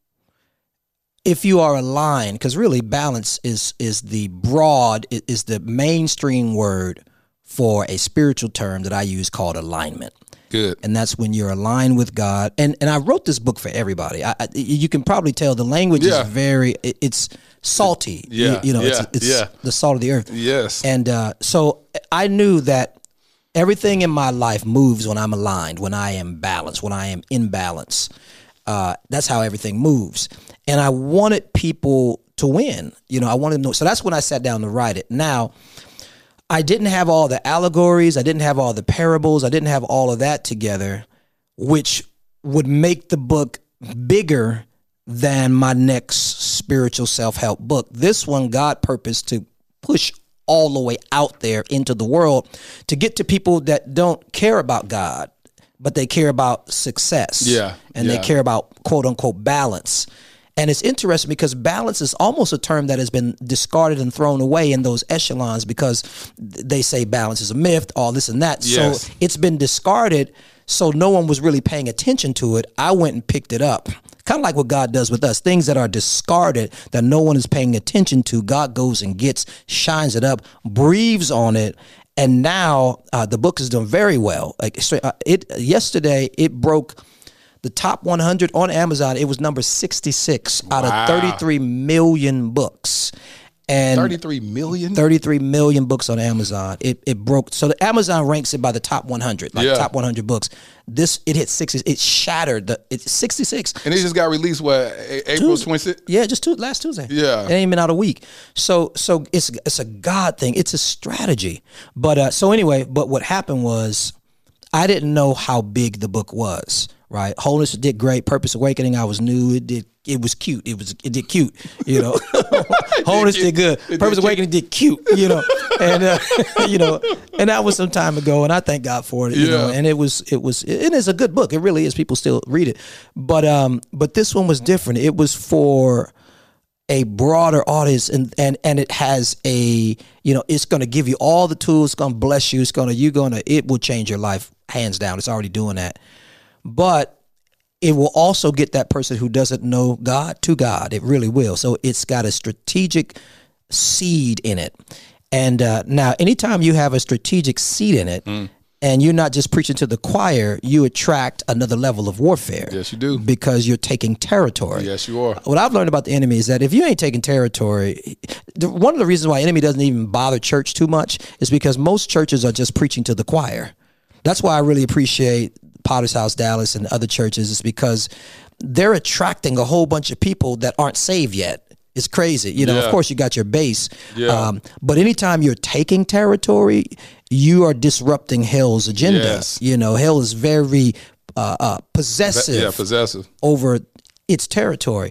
if you are aligned, because really balance is is the broad, is the mainstream word for a spiritual term that I use called alignment. Good. And that's when you're aligned with God. And and I wrote this book for everybody. I, I, you can probably tell the language yeah. is very, it, it's salty. Yeah. You, you know, yeah. it's, it's yeah. the salt of the earth. Yes. And uh, so I knew that everything in my life moves when I'm aligned, when I am balanced, when I am in balance. Uh, that's how everything moves. And I wanted people to win. You know, I wanted to know. So that's when I sat down to write it. Now, I didn't have all the allegories. I didn't have all the parables. I didn't have all of that together, which would make the book bigger than my next spiritual self-help book. This one, God purposed to push all the way out there into the world to get to people that don't care about God, but they care about success. Yeah. And yeah. they care about quote unquote balance. And it's interesting because balance is almost a term that has been discarded and thrown away in those echelons because they say balance is a myth, all this and that. Yes. So it's been discarded. So no one was really paying attention to it. I went and picked it up. Kind of like what God does with us. Things that are discarded, that no one is paying attention to, God goes and gets, shines it up, breathes on it. And now uh, the book is doing very well. Like uh, it yesterday, it broke the top one hundred on Amazon. It was number sixty-six out wow. of thirty-three million books. And thirty-three million? thirty-three million books on Amazon. It it broke. So the Amazon ranks it by the top one hundred, like yeah. top one hundred books. This, it hit sixty. It shattered the, it's sixty-six. And it just got released, what, April twenty-sixth? Yeah, just two, last Tuesday. Yeah. It ain't been out a week. So so it's it's a God thing. It's a strategy. But uh, so anyway, but what happened was I didn't know how big the book was. Right, Wholeness did great. Purpose Awakening, I was new. It did. It was cute. It was. It did cute. You know, Wholeness did good. It Purpose did Awakening did cute. You know, and uh, you know, and that was some time ago, and I thank God for it. You yeah. know, and it was. It was. It is a good book. It really is. People still read it, but um, but this one was different. It was for a broader audience, and and and it has a, you know, it's going to give you all the tools. It's going to bless you. It's going to you going to. It will change your life hands down. It's already doing that. But it will also get that person who doesn't know God to God. It really will. So it's got a strategic seed in it. And uh, now, anytime you have a strategic seed in it, mm. and you're not just preaching to the choir, you attract another level of warfare. Yes, you do. Because you're taking territory. Yes, you are. What I've learned about the enemy is that if you ain't taking territory, the, one of the reasons why the enemy doesn't even bother church too much is because most churches are just preaching to the choir. That's why I really appreciate Potter's House Dallas and other churches, is because they're attracting a whole bunch of people that aren't saved yet. It's crazy. You know, yeah. of course you got your base. Yeah. Um, but anytime you're taking territory, you are disrupting hell's agenda. Yes. You know, hell is very uh, uh, possessive, yeah, possessive over its territory.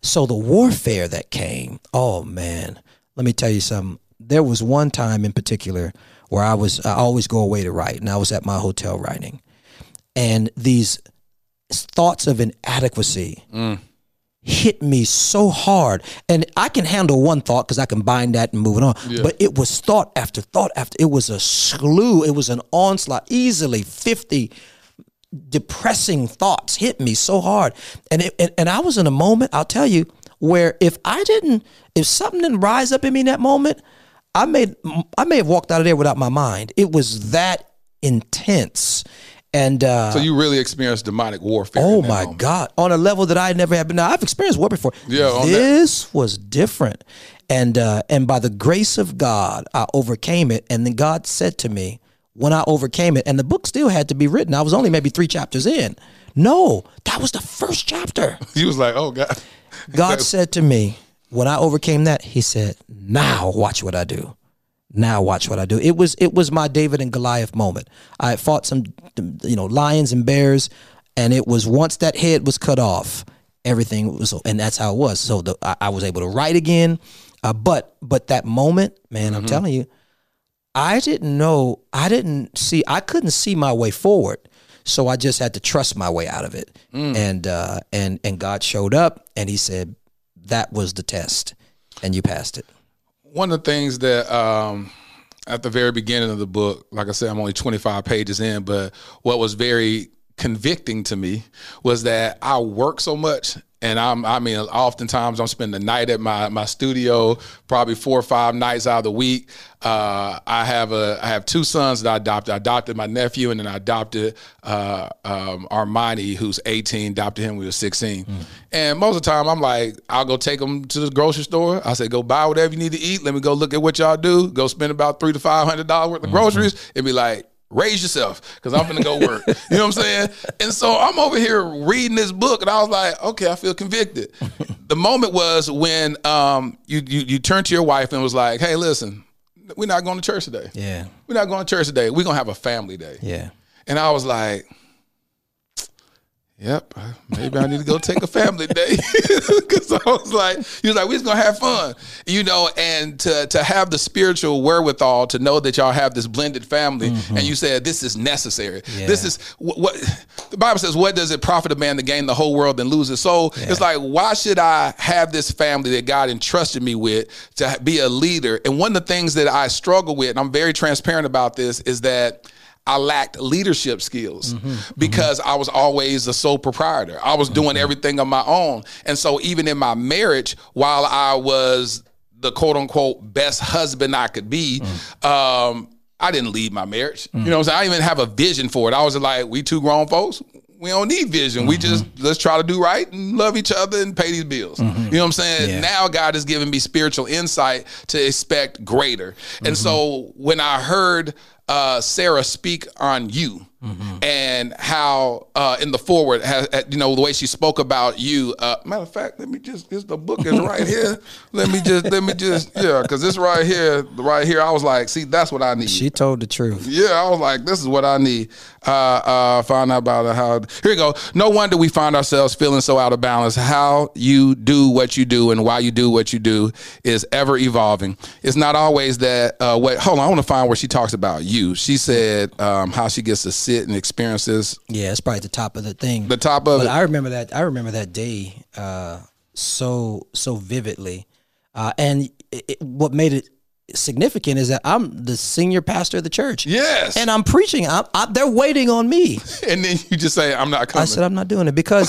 So the warfare that came, oh man, let me tell you something. There was one time in particular where I was, I always go away to write, and I was at my hotel writing. And these thoughts of inadequacy mm. hit me so hard. And I can handle one thought because I can bind that and move it on. Yeah. But it was thought after thought after. It was a slew. It was an onslaught. Easily fifty depressing thoughts hit me so hard. And, it, and and I was in a moment, I'll tell you, where if I didn't, if something didn't rise up in me in that moment, I may, I may have walked out of there without my mind. It was that intense. And uh, so you really experienced demonic warfare. Oh my moment. God, on a level that I never had been. Now I've experienced war before. Yeah, this that. was different, and uh, and by the grace of God, I overcame it. And then God said to me, when I overcame it, and the book still had to be written. I was only maybe three chapters in. No, that was the first chapter. He was like, "Oh God." God said to me, when I overcame that, He said, "Now watch what I do." Now watch what I do. It was it was my David and Goliath moment. I had fought some, you know, lions and bears, and it was once that head was cut off, everything was, and that's how it was. So the, I, I was able to write again, uh, but but that moment, man, mm-hmm. I'm telling you, I didn't know, I didn't see, I couldn't see my way forward, so I just had to trust my way out of it, mm. and uh, and and God showed up, and He said, that was the test, and you passed it. One of the things that um, at the very beginning of the book, like I said, I'm only twenty-five pages in, but what was very convicting to me was that I work so much. And I'm, I mean, oftentimes I'm spending the night at my, my studio, probably four or five nights out of the week. Uh, I have a, I have two sons that I adopted. I adopted my nephew, and then I adopted uh, um, Armani, who's eighteen. Adopted him when he was sixteen. Mm. And most of the time, I'm like, I'll go take them to the grocery store. I say, go buy whatever you need to eat. Let me go look at what y'all do. Go spend about three to five hundred dollars worth of mm-hmm. groceries, and be like, raise yourself, because I'm going to go work. You know what I'm saying? And so I'm over here reading this book, and I was like, okay, I feel convicted. The moment was when um, you, you you turned to your wife and was like, hey, listen, we're not going to church today. Yeah. We're not going to church today. We're going to have a family day. Yeah. And I was like, yep, maybe I need to go take a family day. Because I was like, he was like, we're just going to have fun. You know, and to to have the spiritual wherewithal to know that y'all have this blended family, mm-hmm. and you said, this is necessary. Yeah. This is what, what the Bible says, what does it profit a man to gain the whole world and lose his soul? Yeah. It's like, why should I have this family that God entrusted me with to be a leader? And one of the things that I struggle with, and I'm very transparent about this, is that I lacked leadership skills mm-hmm, because mm-hmm. I was always a sole proprietor. I was doing mm-hmm. everything on my own. And so even in my marriage, while I was the quote unquote best husband I could be, mm-hmm. um, I didn't lead my marriage. Mm-hmm. You know what I'm saying? I didn't even have a vision for it. I was like, we two grown folks, we don't need vision. Mm-hmm. We just, let's try to do right and love each other and pay these bills. Mm-hmm. You know what I'm saying? Yeah. Now God has given me spiritual insight to expect greater. Mm-hmm. And so when I heard uh, Sarah speak on you, mm-hmm. and how uh, in the forward, has, you know, the way she spoke about you. Uh, matter of fact, let me just, this the book is right here. Let me just, let me just, yeah, because this right here, right here, I was like, see, that's what I need. She told the truth. Yeah, I was like, this is what I need. Uh, uh, find out about how, here we go. No wonder we find ourselves feeling so out of balance. How you do what you do and why you do what you do is ever evolving. It's not always that, uh, what, hold on, I want to find where she talks about you. She said um, how she gets to sit and experience this. Yeah, it's probably the top of the thing. The top of but it. I remember that. I remember that day uh, so so vividly, uh, and it, it, what made it significant is that I'm the senior pastor of the church. Yes, and I'm preaching. I'm, I, they're waiting on me. And then you just say, "I'm not coming." I said, "I'm not doing it because."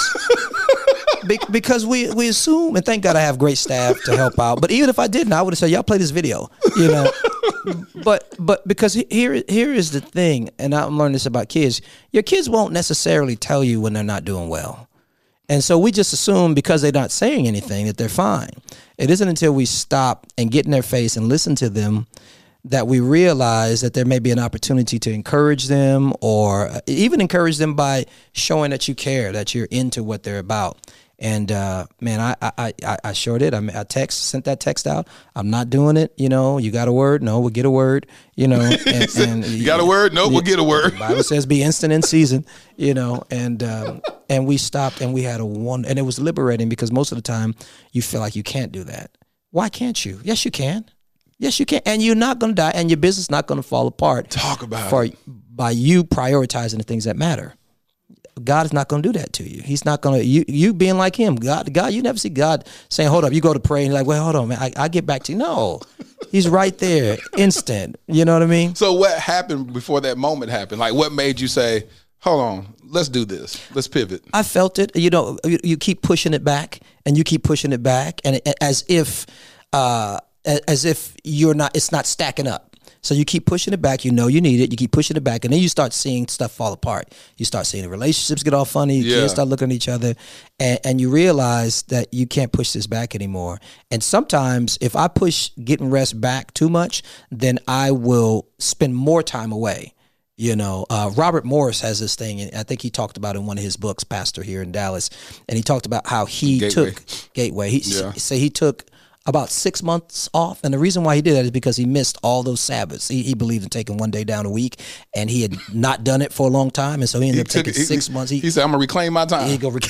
Be- because we we assume, and thank God I have great staff to help out. But even if I didn't, I would have said, "Y'all play this video," you know. but but because here here is the thing, and I'm learning this about kids. Your kids won't necessarily tell you when they're not doing well, and so we just assume because they're not saying anything that they're fine. It isn't until we stop and get in their face and listen to them that we realize that there may be an opportunity to encourage them, or even encourage them by showing that you care, that you're into what they're about. And uh, man, I, I I I sure did. I I text sent that text out. I'm not doing it. You know, you got a word? No, we'll get a word. You know, and, and you got a word? No, we'll get a word. The Bible says be instant in season. You know, and um, and we stopped and we had a one, and it was liberating because most of the time you feel like you can't do that. Why can't you? Yes, you can. Yes, you can. And you're not going to die, and your business is not going to fall apart. Talk about for, it. By you prioritizing the things that matter. God is not going to do that to you. He's not going to, you you being like him. God, God, you never see God saying, hold up, you go to pray and you're like, well, hold on, man, I, I'll get back to you. No, he's right there, instant. You know what I mean? So what happened before that moment happened? Like what made you say, hold on, let's do this. Let's pivot. I felt it. You know, you, you keep pushing it back and you keep pushing it back. And it, as if, uh, as if you're not, it's not stacking up. So you keep pushing it back. You know you need it. You keep pushing it back. And then you start seeing stuff fall apart. You start seeing the relationships get all funny. Yeah. Kids start looking at each other. And, and you realize that you can't push this back anymore. And sometimes if I push getting rest back too much, then I will spend more time away. You know, uh, Robert Morris has this thing, and I think he talked about it in one of his books, Pastor here in Dallas. And he talked about how he Gateway. took Gateway. He Yeah. say he took about six months off. And the reason why he did that is because he missed all those Sabbaths. He, he believed in taking one day down a week, and he had not done it for a long time. And so he ended He up took taking it- six he- months. he said, I'm going to reclaim my time. He go rec-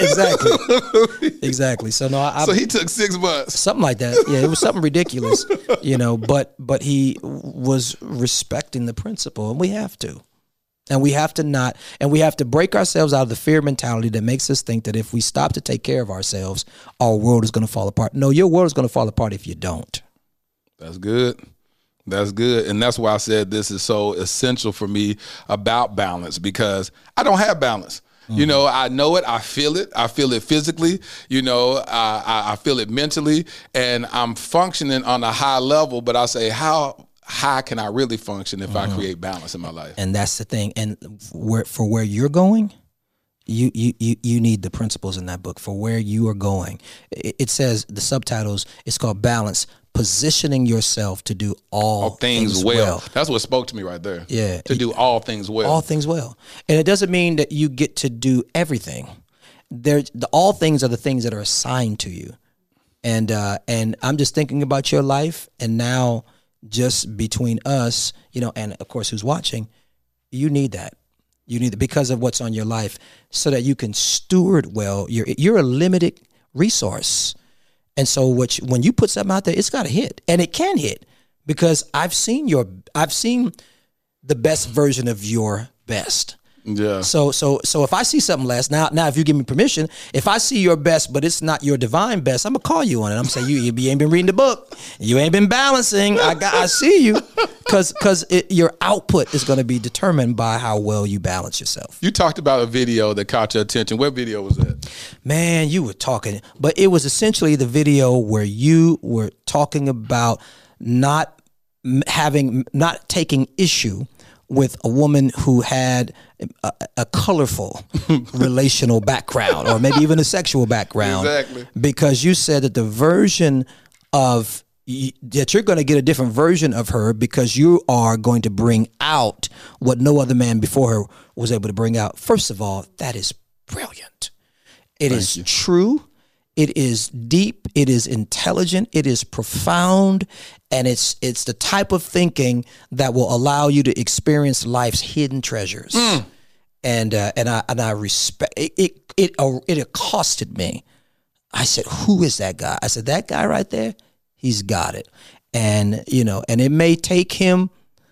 exactly. Exactly. So no, I, So he took six months. something like that. Yeah, it was something ridiculous, you know, but, but he was respecting the principle, and we have to. And we have to not, and we have to break ourselves out of the fear mentality that makes us think that if we stop to take care of ourselves, our world is going to fall apart. No, your world is going to fall apart if you don't. That's good. That's good. And that's why I said this is so essential for me about balance, because I don't have balance. Mm-hmm. You know, I know it. I feel it. I feel it physically. You know, I, I, I feel it mentally. And I'm functioning on a high level, but I say, how how can I really function if mm-hmm. I create balance in my life? And that's the thing. And where, for where you're going, you, you you you need the principles in that book for where you are going. It, it says, the subtitles, it's called Balance, positioning yourself to do all, all things, things well. well. That's what spoke to me right there. Yeah. To do all things well. All things well. And it doesn't mean that you get to do everything. There, the, all things are the things that are assigned to you. And uh, and I'm just thinking about your life, and now just between us, you know, and of course who's watching, you need that. You need it because of what's on your life so that you can steward well. You're, you're a limited resource. And so what you, when you put something out there, it's got to hit, and it can hit, because I've seen your, I've seen the best version of your best. Yeah. So so so if I see something less, now now if you give me permission, if I see your best but it's not your divine best, I'm gonna call you on it. I'm saying you you ain't been reading the book, you ain't been balancing. I got I see you, because because your output is gonna be determined by how well you balance yourself. You talked about a video that caught your attention. What video was that? Man, you were talking, but it was essentially the video where you were talking about not having not taking issue with a woman who had a, a colorful relational background, or maybe even a sexual background. Exactly. Because you said that the version of, that you're going to get a different version of her because you are going to bring out what no other man before her was able to bring out. First of all, that is brilliant. It Thank is you. true. It is deep, it is intelligent, it is profound, and it's it's the type of thinking that will allow you to experience life's hidden treasures. Mm. And uh, and I and I respect it. It it, uh, it accosted me. I said, "Who is that guy?" I said, "That guy right there, he's got it." And you know, and it may take him,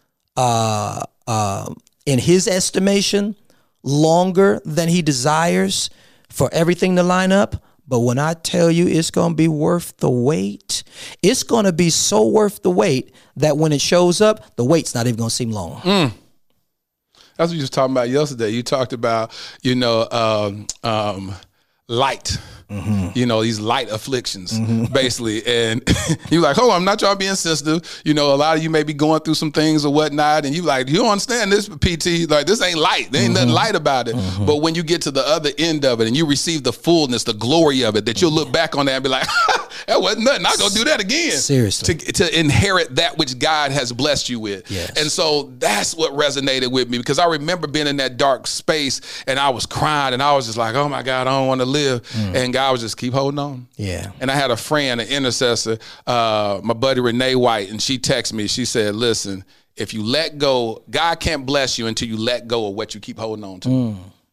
uh, uh, in his estimation, longer than he desires for everything to line up. But when I tell you it's going to be worth the wait, it's going to be so worth the wait that when it shows up, the wait's not even going to seem long. Mm. That's what you was talking about yesterday. You talked about, you know, um, um, light. Mm-hmm. You know, these light afflictions, mm-hmm. basically. And you're like, hold on, I'm not trying to be insensitive. You know, a lot of you may be going through some things or whatnot. And you like, you don't understand this, P T. Like, this ain't light. There ain't mm-hmm. nothing light about it. Mm-hmm. But when you get to the other end of it and you receive the fullness, the glory of it, that you'll look back on that and be like, that wasn't nothing. I'm going to do that again. Seriously. To, to inherit that which God has blessed you with. Yes. And so that's what resonated with me, because I remember being in that dark space and I was crying and I was just like, oh my God, I don't want to live. Mm. And God was just, keep holding on. Yeah. And I had a friend, an intercessor, uh, my buddy Renee White, and she texted me. She said, listen, if you let go, God can't bless you until you let go of what you keep holding on to. Mm.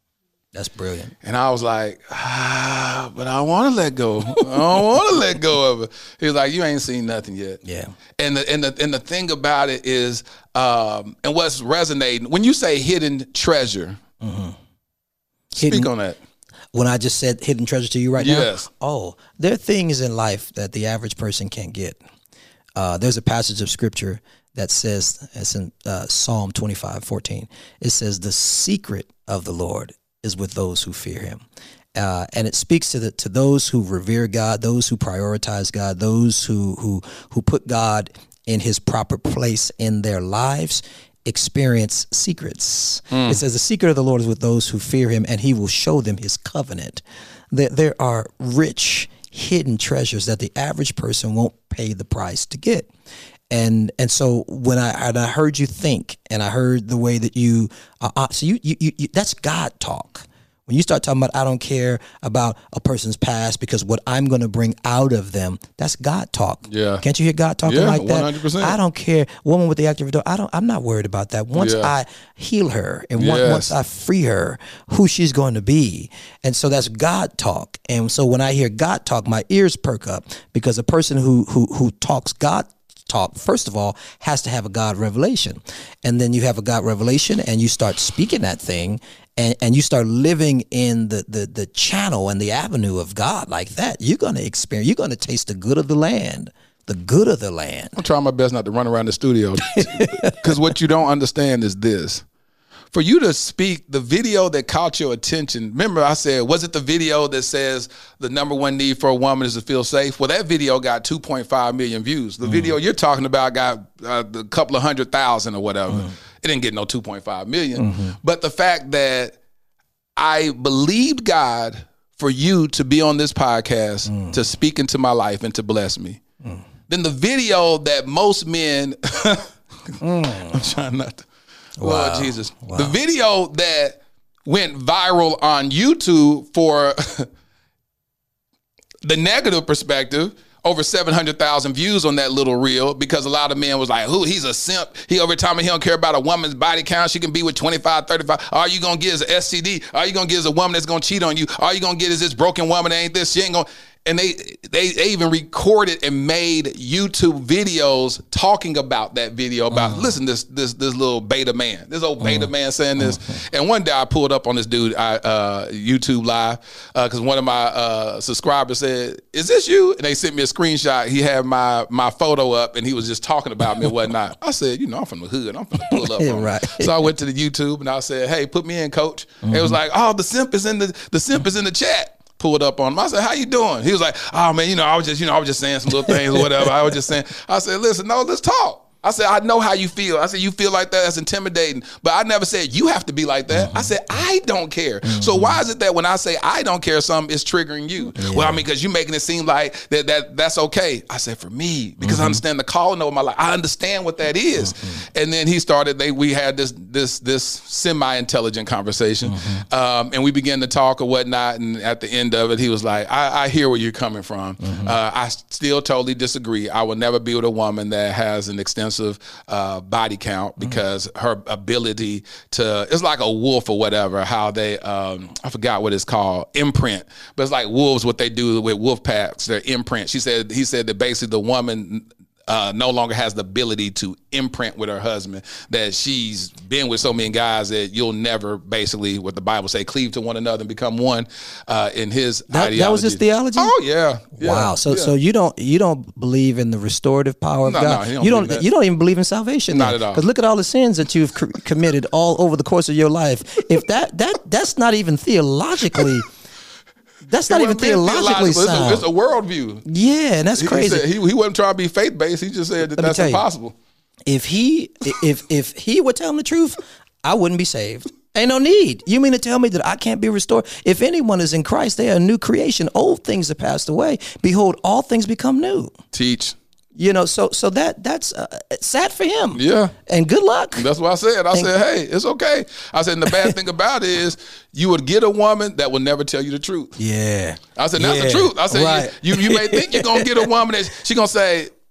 That's brilliant. And I was like, ah, but I want to let go. I don't want to let go of it. He was like, you ain't seen nothing yet. Yeah. And the and the and the thing about it is, um, and what's resonating when you say hidden treasure. Mm-hmm. Speak hidden, on that. When I just said hidden treasure to you right now. Yes. Oh, there are things in life that the average person can't get. Uh, there's a passage of scripture that says, it's in uh, Psalm twenty-five fourteen. It says, the secret of the Lord is with those who fear him. Uh, and it speaks to the to those who revere God, those who prioritize God, those who who who put God in his proper place in their lives, experience secrets. Mm. It says the secret of the Lord is with those who fear him, and he will show them his covenant. There, there are rich, hidden treasures that the average person won't pay the price to get. And and so when I and I heard you think, and I heard the way that you, uh, uh, so you, you you that's God talk. When you start talking about, I don't care about a person's past because what I'm going to bring out of them, that's God talk. Yeah. Can't you hear God talking yeah, like that? one hundred percent. I don't care. Woman with the active adult, I don't. I'm not worried about that. Once yeah. I heal her and yes. once, once I free her, who she's going to be, and so that's God talk. And so when I hear God talk, my ears perk up because a person who who who talks God talk, first of all, has to have a God revelation. And then you have a God revelation and you start speaking that thing and, and you start living in the, the, the channel and the avenue of God like that. You're going to experience, you're going to taste the good of the land, the good of the land. I'm trying my best not to run around the studio because what you don't understand is this. For you to speak, the video that caught your attention, remember I said, was it the video that says the number one need for a woman is to feel safe? Well, that video got two point five million views. The mm. video you're talking about got uh, a couple of hundred thousand or whatever. Mm. It didn't get no two point five million. Mm-hmm. But the fact that I believed God for you to be on this podcast, mm. to speak into my life and to bless me. Mm. Then the video that most men, mm. I'm trying not to, Wow. Lord Jesus. Wow. The video that went viral on YouTube for the negative perspective, over seven hundred thousand views on that little reel because a lot of men was like, who, he's a simp. He over time he don't care about a woman's body count. She can be with twenty-five, thirty-five. All you going to get is an S T D. All you going to get is a woman that's going to cheat on you. All you going to get is this broken woman that ain't this. She ain't going to. And they, they they even recorded and made YouTube videos talking about that video about, mm. listen, this this this little beta man, this old beta mm. man saying this. Mm-hmm. And one day I pulled up on this dude, I, uh, YouTube Live, because uh, one of my uh, subscribers said, is this you? And they sent me a screenshot. He had my my photo up and he was just talking about me and whatnot. I said, you know, I'm from the hood. I'm from the pull up. On right. So I went to the YouTube and I said, hey, put me in, coach. Mm-hmm. It was like, oh, the simp is in the the simp is in the chat. Pulled up on him. I said, how you doing? He was like, oh man, you know, I was just, you know, I was just saying some little things or whatever. I was just saying, I said, listen, no, let's talk. I said, I know how you feel. I said, you feel like that? That's intimidating. But I never said you have to be like that. Mm-hmm. I said, I don't care. Mm-hmm. So why is it that when I say I don't care, something is triggering you? Yeah. Well, I mean, because you're making it seem like that that that's okay. I said, for me, because mm-hmm. I understand the calling over my life. I understand what that is. Mm-hmm. And then he started, they we had this this this semi-intelligent conversation. Mm-hmm. Um, and we began to talk or whatnot. And at the end of it, he was like, I, I hear where you're coming from. Mm-hmm. Uh, I still totally disagree. I will never be with a woman that has an extensive Uh, body count because mm-hmm. her ability to, it's like a wolf or whatever, how they, um, I forgot what it's called, imprint, but it's like wolves, what they do with wolf packs, their imprint. She said, he said that basically the woman uh, no longer has the ability to imprint with her husband, that she's been with so many guys that you'll never basically, what the Bible say, cleave to one another and become one uh, in his that, ideology. That was his theology? Oh yeah. yeah wow. So yeah. so you don't you don't believe in the restorative power of no, God? No, he don't you don't that. you don't even believe in salvation. Not then. at all. Because look at all the sins that you've co- committed all over the course of your life. If that that that's not even theologically That's not even theologically sound. It's a, it's a worldview. Yeah, and that's he, crazy. He, said, he, he wasn't trying to be faith-based. He just said that that's impossible. You, if he if if he would tell him the truth, I wouldn't be saved. Ain't no need. You mean to tell me that I can't be restored? If anyone is in Christ, they are a new creation. Old things have passed away. Behold, all things become new. Teach. You know, so so that that's uh, sad for him. Yeah. And good luck. That's what I said. I and, said, hey, it's okay. I said, and the bad thing about it is you would get a woman that will never tell you the truth. Yeah. I said, that's yeah. the truth. I said, right. you, you you may think you're going to get a woman that she going to say,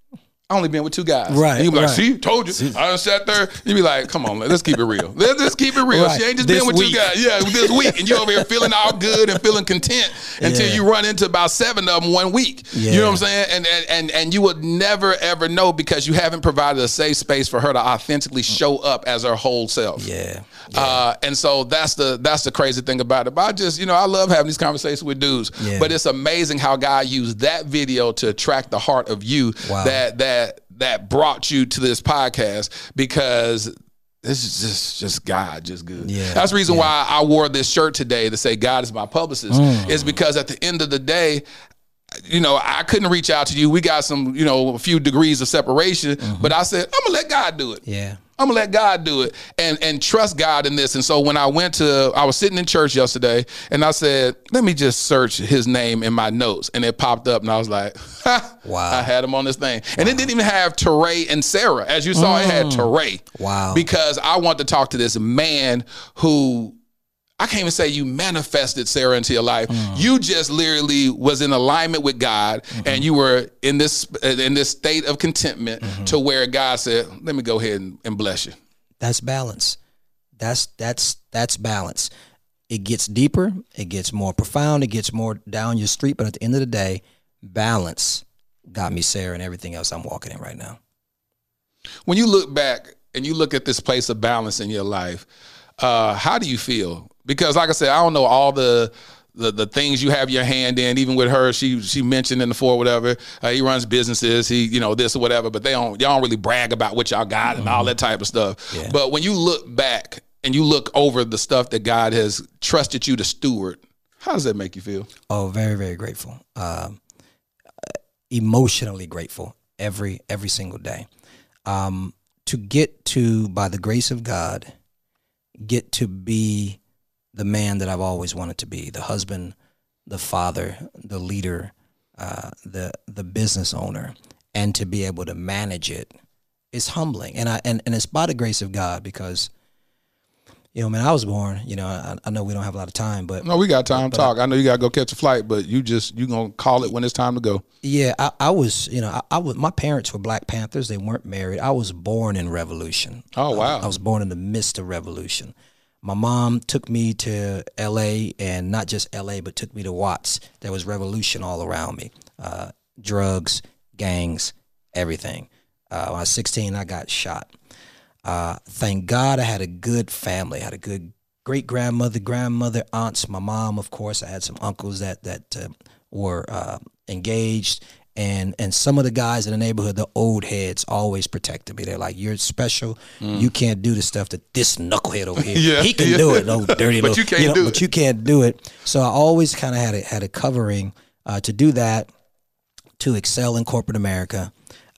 I only been with two guys. Right. And you be like, right. see, told you. I done sat there. You be like, come on, let's keep it real. Let's just keep it real. Right. She ain't just This been with week. two guys. Yeah, this week. And you over here feeling all good and feeling content until Yeah. you run into about seven of them one week. Yeah. You know what I'm saying? And, and and and you would never ever know because you haven't provided a safe space for her to authentically show up as her whole self. Yeah. Uh, and so that's the that's the crazy thing about it. But I just, you know, I love having these conversations with dudes. Yeah. But it's amazing how God used that video to attract the heart of you Wow. that that that brought you to this podcast, because this is just just God, just good. Yeah. That's the reason Yeah. why I wore this shirt today to say God is my publicist. Mm. Is because at the end of the day, you know, I couldn't reach out to you. We got some, you know, a few degrees of separation, Mm-hmm. but I said, I'm gonna let God do it. Yeah. I'm gonna let God do it and and trust God in this. And so when I went to, I was sitting in church yesterday and I said, let me just search his name in my notes. And it popped up and I was like, ha, Wow. I had him on this thing. And it didn't even have Teray and Sarah. As you saw, it had Teray. Wow. Because I want to talk to this man who, I can't even say you manifested Sarah into your life. Mm. You just literally was in alignment with God, Mm-hmm. and you were in this in this state of contentment Mm-hmm. to where God said, "Let me go ahead and, and bless you." That's balance. That's that's that's balance. It gets deeper, it gets more profound, it gets more down your street, but at the end of the day, balance got me Sarah and everything else I'm walking in right now. When you look back and you look at this place of balance in your life, uh, how do you feel? Because like I said, I don't know all the the, the things you have your hand in. Even with her, she she mentioned in the fore, whatever, uh, he runs businesses, he, you know, this or whatever, but they don't, y'all don't really brag about what y'all got and all that type of stuff. Yeah. But when you look back and you look over the stuff that God has trusted you to steward, how does that make you feel? Oh, very, very grateful. Um, emotionally grateful every every single day. Um, to get to, by the grace of God, get to be the man that I've always wanted to be, the husband, the father, the leader, uh, the the business owner, and to be able to manage it is humbling. And I and, and it's by the grace of God, because, you know, man, I was born, you know, I, I know we don't have a lot of time, but No, we got time but, to talk. I know you got to go catch a flight, but you just, you going to call it when it's time to go. Yeah, I, I was, you know, I, I was, my parents were Black Panthers. They weren't married. I was born in Revolution. Oh, wow. I, I was born in the midst of Revolution. My mom took me to L A, and not just L A, but took me to Watts. There was revolution all around me. Uh, drugs, gangs, everything. Uh, when I was sixteen, I got shot. Uh, thank God I had a good family. I had a good great-grandmother, grandmother, aunts, my mom, of course. I had some uncles that, that uh, were uh, engaged. And and some of the guys in the neighborhood, the old heads, always protected me. They're like, "You're special. Mm. You can't do the stuff that this knucklehead over here. Yeah, he can yeah. do it. No dirty But little, you can't you know, do but it. you can't do it." So I always kind of had a, had a covering uh, to do that, to excel in corporate America,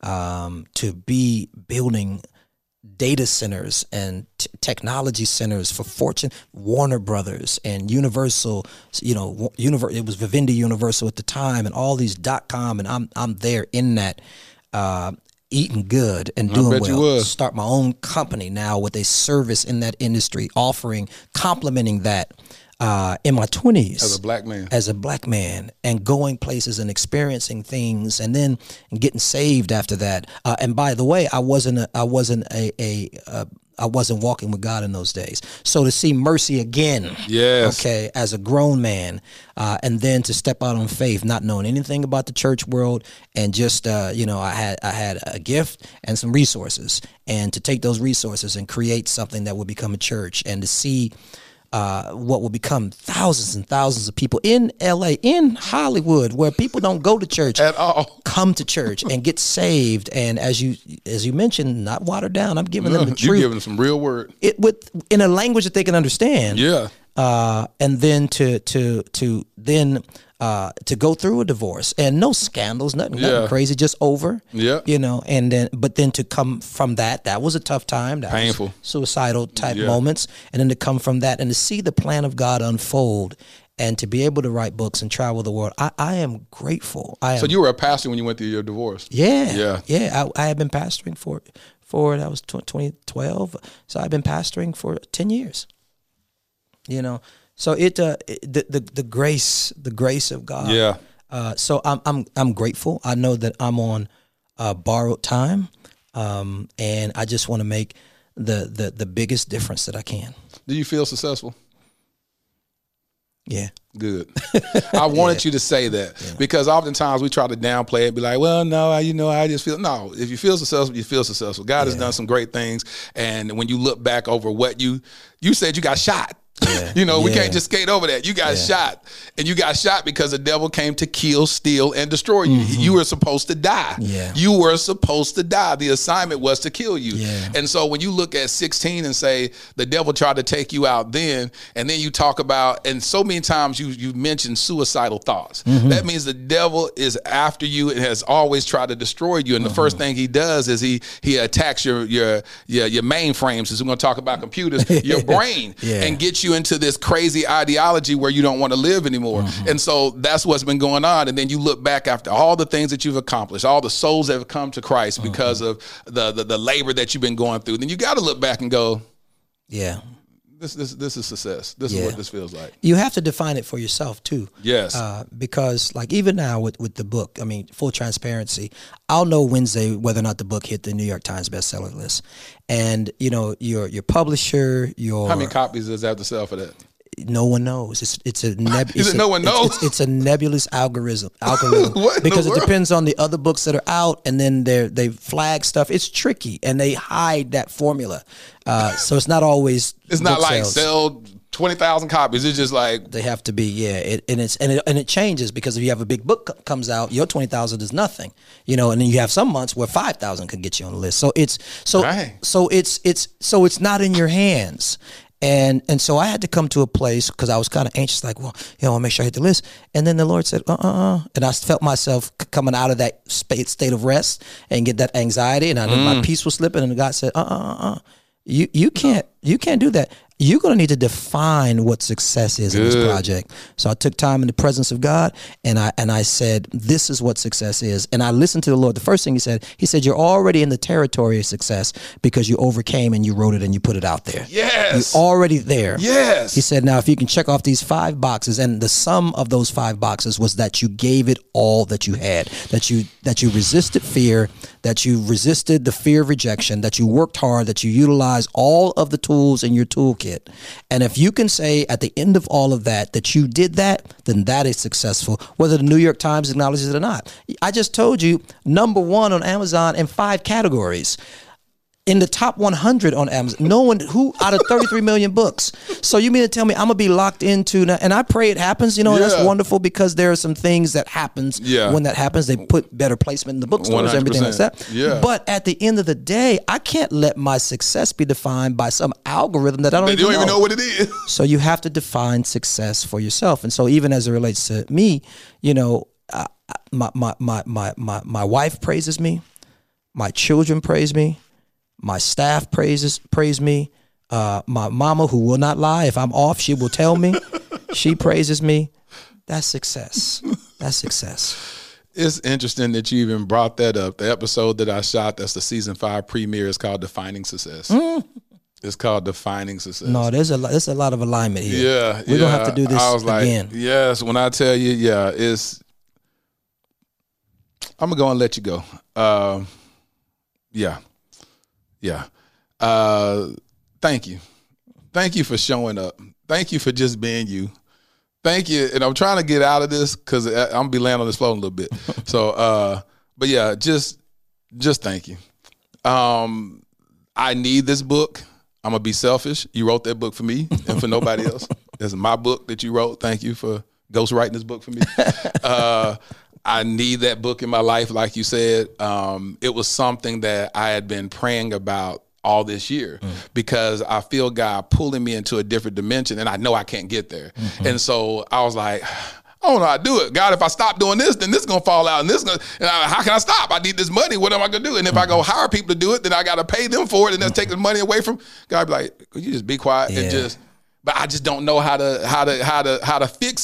um, to be building data centers and t- technology centers for Fortune, Warner Brothers, and Universal. You know, Univer- it was Vivendi Universal at the time, and all these dot com, and I'm I'm there in that, uh, eating good and I doing bet you well. was. Start my own company now with a service in that industry, offering, complementing that. Uh, in my twenties, As a black man. as a black man, and going places and experiencing things, and then getting saved after that. Uh, and by the way, I wasn't a, I wasn't a, a uh, I wasn't walking with God in those days. So to see mercy again, Yes. okay, as a grown man, uh, and then to step out on faith, not knowing anything about the church world, and just uh, you know, I had I had a gift and some resources, and to take those resources and create something that would become a church, and to see. Uh, what will become thousands and thousands of people in L A, in Hollywood, where people don't go to church At all. come to church and get saved. And as you as you mentioned, not watered down. I'm giving No, them the you're truth. giving them some real word. It with in a language that they can understand. Yeah. Uh, and then to to to then uh, to go through a divorce, and no scandals, nothing, nothing Yeah. crazy, just over. Yeah. You know, and then but then to come from that, that was a tough time. That was Painful. suicidal type Yeah. moments, and then to come from that and to see the plan of God unfold, and to be able to write books and travel the world. I, I am grateful. I am. So you were a pastor when you went through your divorce. Yeah, Yeah. yeah. I, I have been pastoring for for that was twenty twelve. So I've been pastoring for ten years. You know, so it, uh, it the, the the grace the grace of God. Yeah. Uh, so I'm I'm I'm grateful. I know that I'm on uh, borrowed time, um, and I just want to make the, the the biggest difference that I can. Do you feel successful? Yeah. Good. I wanted yeah. you to say that yeah. because oftentimes we try to downplay it, be like, well, no, I, you know, I just feel, no, if you feel successful, you feel successful. God yeah. has done some great things. And when you look back over what you, you said you got shot. Yeah. You know, yeah. we can't just skate over that. You got yeah. shot, and you got shot because the devil came to kill, steal, and destroy you. Mm-hmm. You were supposed to die. Yeah. You were supposed to die. The assignment was to kill you. Yeah. And so when you look at sixteen and say the devil tried to take you out then, and then you talk about, and so many times you you mention suicidal thoughts. Mm-hmm. That means the devil is after you and has always tried to destroy you. And mm-hmm. the first thing he does is he he attacks your your your, your mainframes. Since we're going to talk about computers, your brain, yeah. and gets you into this crazy ideology where you don't want to live anymore. Mm-hmm. And so that's what's been going on. And then you look back after all the things that you've accomplished, all the souls that have come to Christ mm-hmm. because of the, the the labor that you've been going through. Then you got to look back and go, yeah, this this this is success. This yeah. is what this feels like. You have to define it for yourself too. Yes. Uh, because like even now with, with the book, I mean, full transparency, I'll know Wednesday whether or not the book hit the New York Times bestseller list. And you know, your your publisher, your how many copies does it have to sell for that? No one knows. It's it's a neb- Is it a, no one knows? It's, it's, it's a nebulous algorithm. Algorithm because it depends on the other books that are out, and then they they flag stuff. It's tricky, and they hide that formula. Uh, so it's not always. It's not like sales. sell twenty thousand copies. It's just like they have to be. Yeah, it, and it's and it and it changes because if you have a big book c- comes out, your twenty thousand is nothing. You know, and then you have some months where five thousand could get you on the list. So it's so Dang. so it's it's so it's not in your hands. And and so I had to come to a place because I was kind of anxious, like, well, you know, I want to make sure I hit the list. And then the Lord said, uh, uh, uh. And I felt myself coming out of that state of rest and get that anxiety. And I knew mm. my peace was slipping. And God said, uh, uh, uh, uh. You, you can't, you can't do that. You're going to need to define what success is Good. in this project. So I took time in the presence of God, and I and I said, this is what success is. And I listened to the Lord. The first thing he said, he said, you're already in the territory of success because you overcame and you wrote it and you put it out there. Yes. You're already there. Yes. He said, now if you can check off these five boxes, and the sum of those five boxes was that you gave it all that you had, that you that you resisted fear, that you resisted the fear of rejection, that you worked hard, that you utilized all of the tools in your toolkit. And if you can say at the end of all of that, that you did that, then that is successful, whether the New York Times acknowledges it or not. I just told you, number one on Amazon in five categories. In the top one hundred on Amazon. No one who out of thirty-three million books. So you mean to tell me I'm going to be locked into, and I pray it happens, you know, yeah. and that's wonderful because there are some things that happens yeah. when that happens. They put better placement in the bookstores and everything like that. Yeah. But at the end of the day, I can't let my success be defined by some algorithm that I don't, they even, don't know. even know what it is. So you have to define success for yourself. And so even as it relates to me, you know, uh, my, my, my, my, my, my wife praises me. My children praise me. My staff praises praise me. Uh, my mama, who will not lie, if I'm off, she will tell me. She praises me. That's success. That's success. It's interesting that you even brought that up. The episode that I shot, that's the season five premiere, is called Defining Success. Mm. It's called Defining Success. No, there's a there's a lot of alignment here. Yeah, we're yeah. gonna have to do this I was again. Like, yes, when I tell you, yeah, it's. I'm gonna go and let you go. Um, yeah. Yeah. Uh, thank you. Thank you for showing up. Thank you for just being you. Thank you. And I'm trying to get out of this because I'm going to be laying on this floor a little bit. So, uh, but yeah, just, just thank you. Um, I need this book. I'm going to be selfish. You wrote that book for me and for nobody else. This is my book that you wrote. Thank you for ghostwriting this book for me. Uh, I need that book in my life, like you said. Um, it was something that I had been praying about all this year mm. because I feel God pulling me into a different dimension, and I know I can't get there. Mm-hmm. And so I was like, I don't know how to do it. God, if I stop doing this, then this is going to fall out. And this, gonna, and I, how can I stop? I need this money. What am I going to do? And if mm-hmm. I go hire people to do it, then I got to pay them for it, and that's mm-hmm. taking money away from. God be like, could you just be quiet yeah. and just. But I just don't know how to how to how to how to fix it.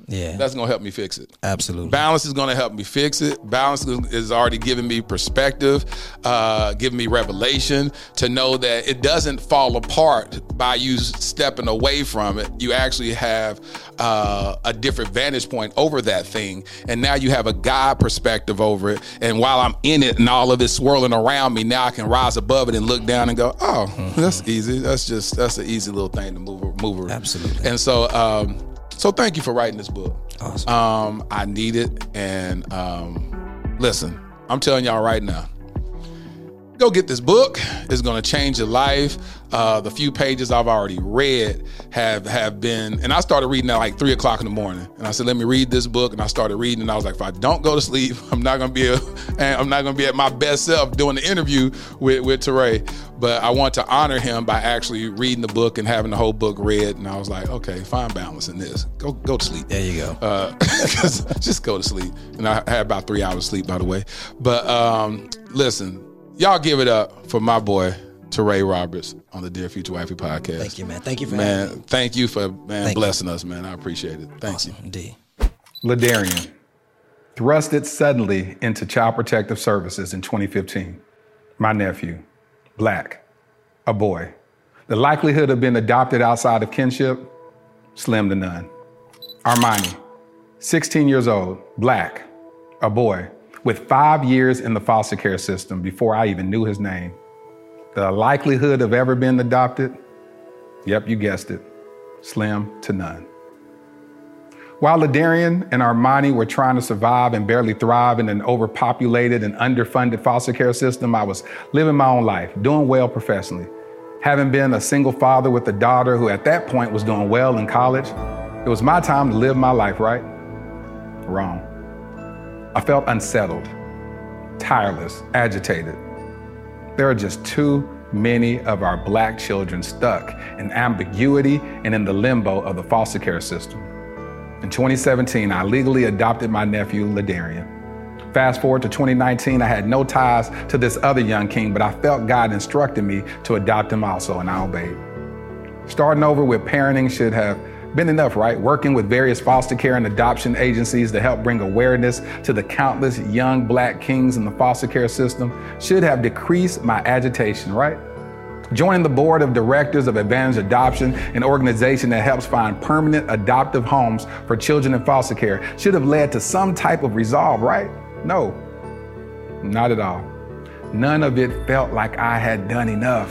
Yeah. That's going to help me fix it. Absolutely. Balance is going to help me fix it. Balance is already giving me perspective, uh, giving me revelation to know that it doesn't fall apart by you stepping away from it. You actually have uh, a different vantage point over that thing. And now you have a God perspective over it. And while I'm in it and all of it swirling around me, now I can rise above it and look down and go, oh, mm-hmm. that's easy. That's just, that's an easy little thing to move, move around. Absolutely. And so, um, so thank you for writing this book. Awesome. Um, I need it. And um, listen, I'm telling y'all right now, go get this book. It's going to change your life. Uh, the few pages I've already read have have been, and I started reading at like three o'clock in the morning. And I said, let me read this book. And I started reading, and I was like, if I don't go to sleep, I'm not going to be a, I'm not going to be at my best self doing the interview with with Teray. But I want to honor him by actually reading the book and having the whole book read. And I was like, okay, find balance in this. Go go to sleep. There you go. Uh, just go to sleep. And I had about three hours sleep, by the way. But um, listen. Y'all give it up for my boy, Teray Roberts, on the Dear Future Wifey podcast. Thank you, man. Thank you for man, having me. Thank you for man Thank blessing you. us, man. I appreciate it. Thank awesome. you. Indeed. Ladarian, thrusted suddenly into Child Protective Services in twenty fifteen. My nephew, black, a boy. The likelihood of being adopted outside of kinship, slim to none. Armani, sixteen years old, black, a boy, with five years in the foster care system before I even knew his name. The likelihood of ever being adopted, yep, you guessed it, slim to none. While Ladarian and Armani were trying to survive and barely thrive in an overpopulated and underfunded foster care system, I was living my own life, doing well professionally. Having been a single father with a daughter who at that point was doing well in college, it was my time to live my life, right? Wrong. I felt unsettled, tireless, agitated. There are just too many of our black children stuck in ambiguity and in the limbo of the foster care system. In twenty seventeen, I legally adopted my nephew, Ladarian. Fast forward to twenty nineteen, I had no ties to this other young king, but I felt God instructed me to adopt him also, and I obeyed. Starting over with parenting should have been enough, right? Working with various foster care and adoption agencies to help bring awareness to the countless young black kings in the foster care system should have decreased my agitation, right? Joining the board of directors of Advantage Adoption, an organization that helps find permanent adoptive homes for children in foster care, should have led to some type of resolve, right? No, not at all. None of it felt like I had done enough.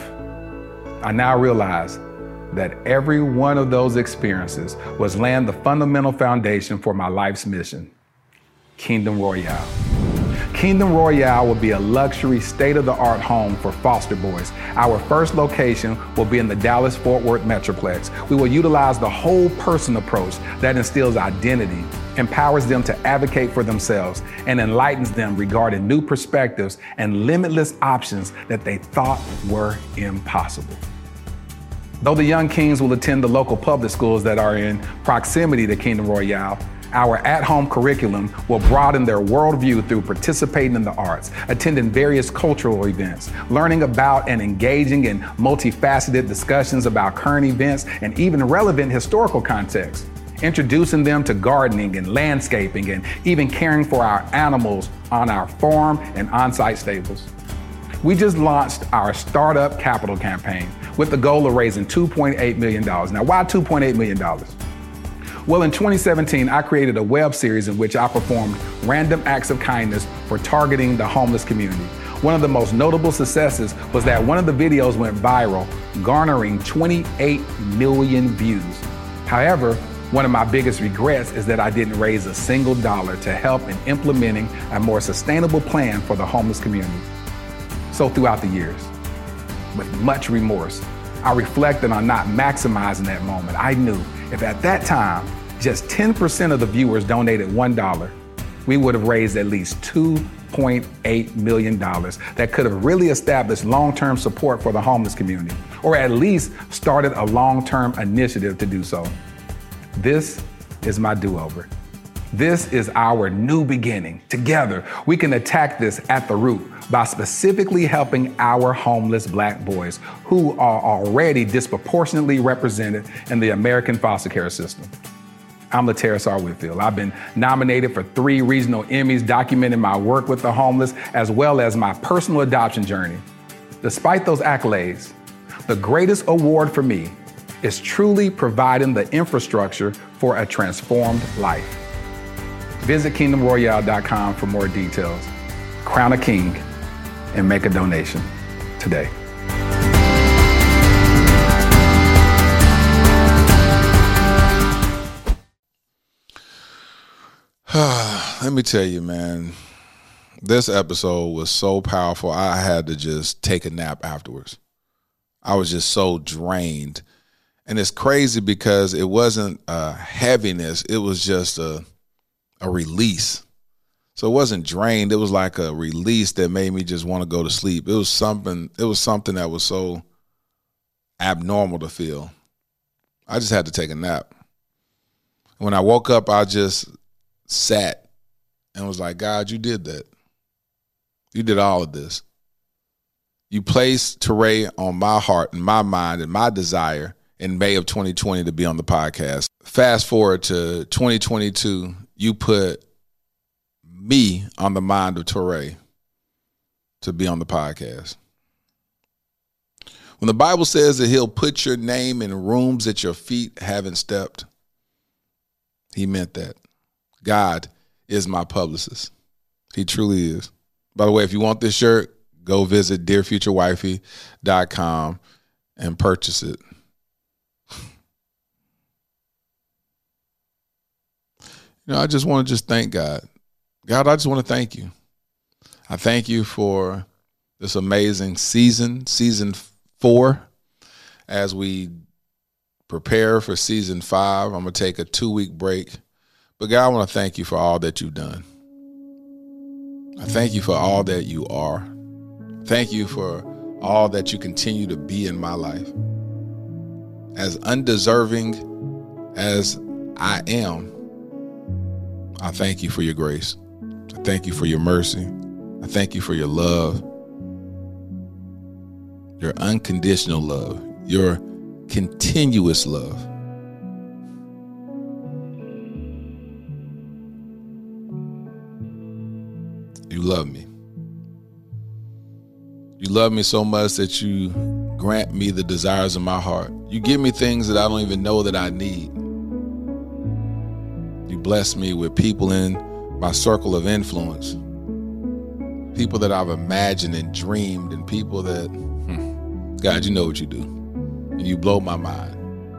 I now realize that every one of those experiences was laying the fundamental foundation for my life's mission, Kingdom Royale. Kingdom Royale will be a luxury, state-of-the-art home for foster boys. Our first location will be in the Dallas-Fort Worth Metroplex. We will utilize the whole person approach that instills identity, empowers them to advocate for themselves, and enlightens them regarding new perspectives and limitless options that they thought were impossible. Though the young kings will attend the local public schools that are in proximity to Kingdom Royale, our at-home curriculum will broaden their worldview through participating in the arts, attending various cultural events, learning about and engaging in multifaceted discussions about current events and even relevant historical context, introducing them to gardening and landscaping and even caring for our animals on our farm and on-site stables. We just launched our Startup Capital campaign with the goal of raising two point eight million dollars. Now, why two point eight million dollars? Well, in twenty seventeen, I created a web series in which I performed random acts of kindness for targeting the homeless community. One of the most notable successes was that one of the videos went viral, garnering twenty-eight million views. However, one of my biggest regrets is that I didn't raise a single dollar to help in implementing a more sustainable plan for the homeless community. So throughout the years, with much remorse, I reflected on not maximizing that moment. I knew if at that time, just ten percent of the viewers donated one dollar, we would have raised at least two point eight million dollars that could have really established long-term support for the homeless community, or at least started a long-term initiative to do so. This is my do-over. This is our new beginning. Together, we can attack this at the root by specifically helping our homeless black boys who are already disproportionately represented in the American foster care system. I'm Lateris R. Whitfield. I've been nominated for three regional Emmys documenting my work with the homeless as well as my personal adoption journey. Despite those accolades, the greatest award for me is truly providing the infrastructure for a transformed life. Visit kingdom royale dot com for more details. Crown a king and make a donation today. Let me tell you, man, this episode was so powerful. I had to just take a nap afterwards. I was just so drained. And it's crazy because it wasn't a heaviness. It was just a, a release. So it wasn't drained. It was like a release that made me just want to go to sleep. It was something, it was something that was so abnormal to feel. I just had to take a nap. When I woke up, I just sat and was like, God, you did that. You did all of this. You placed Teray on my heart and my mind and my desire in May of twenty twenty to be on the podcast. Fast forward to twenty twenty-two, you put me on the mind of Teray to be on the podcast. When the Bible says that he'll put your name in rooms that your feet haven't stepped, he meant that. God is my publicist. He truly is. By the way, if you want this shirt, go visit dear future wifey dot com and purchase it. You know, I just want to just thank God. God, I just want to thank you. I thank you for this amazing season, season four. As we prepare for season five, I'm going to take a two-week break. But God, I want to thank you for all that you've done. I thank you for all that you are. Thank you for all that you continue to be in my life. As undeserving as I am, I thank you for your grace. I thank you for your mercy. I thank you for your love, your unconditional love, your continuous love. You love me. You love me so much that you grant me the desires of my heart. You give me things that I don't even know that I need. You bless me with people in my circle of influence, people that I've imagined and dreamed, and people that, hmm, God, you know what you do. And you blow my mind.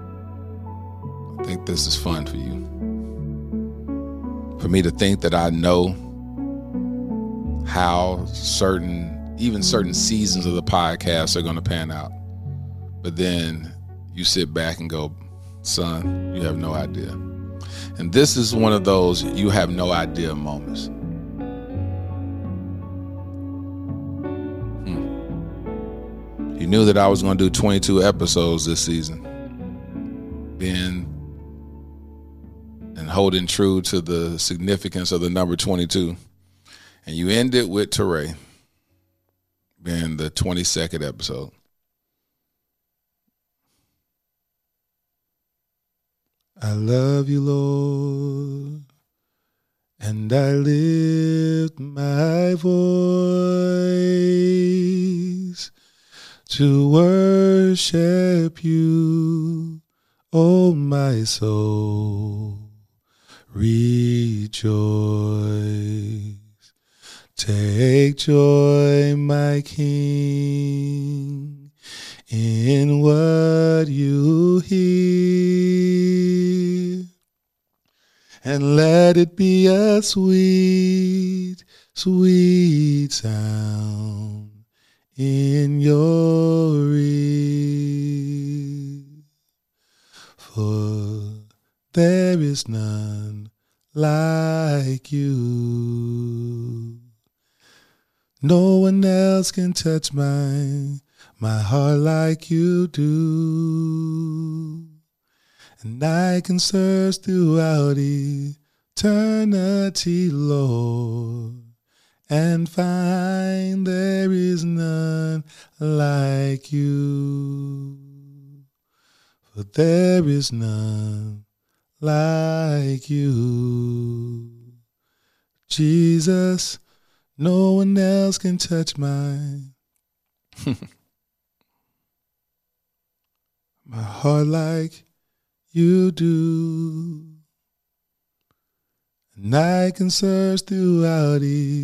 I think this is fun for you. For me to think that I know how certain, even certain seasons of the podcast are going to pan out. But then you sit back and go, son, you have no idea. And this is one of those you have no idea moments. Hmm. You knew that I was going to do twenty-two episodes this season. Being and holding true to the significance of the number twenty-two. And you ended with Teray being the twenty-second episode. I love you, Lord, and I lift my voice to worship you, oh my soul, rejoice. Take joy, my King, in what you hear, and let it be a sweet, sweet sound in your ear. For there is none like you. No one else can touch my, my heart like you do. And I can search throughout eternity, Lord, and find there is none like you. For there is none like you. Jesus, no one else can touch mine. My heart like you do. And I can search throughout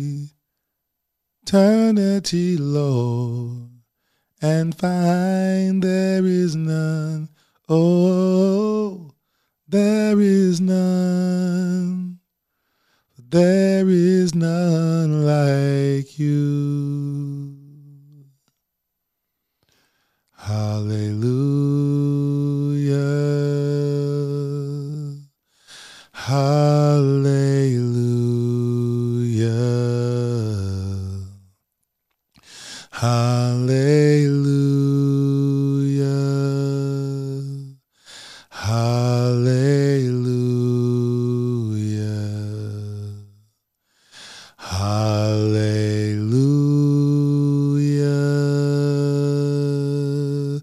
eternity, Lord, and find there is none. Oh, there is none. There is none like you. Hallelujah. Hallelujah. Hallelujah. Hallelujah. Hallelujah.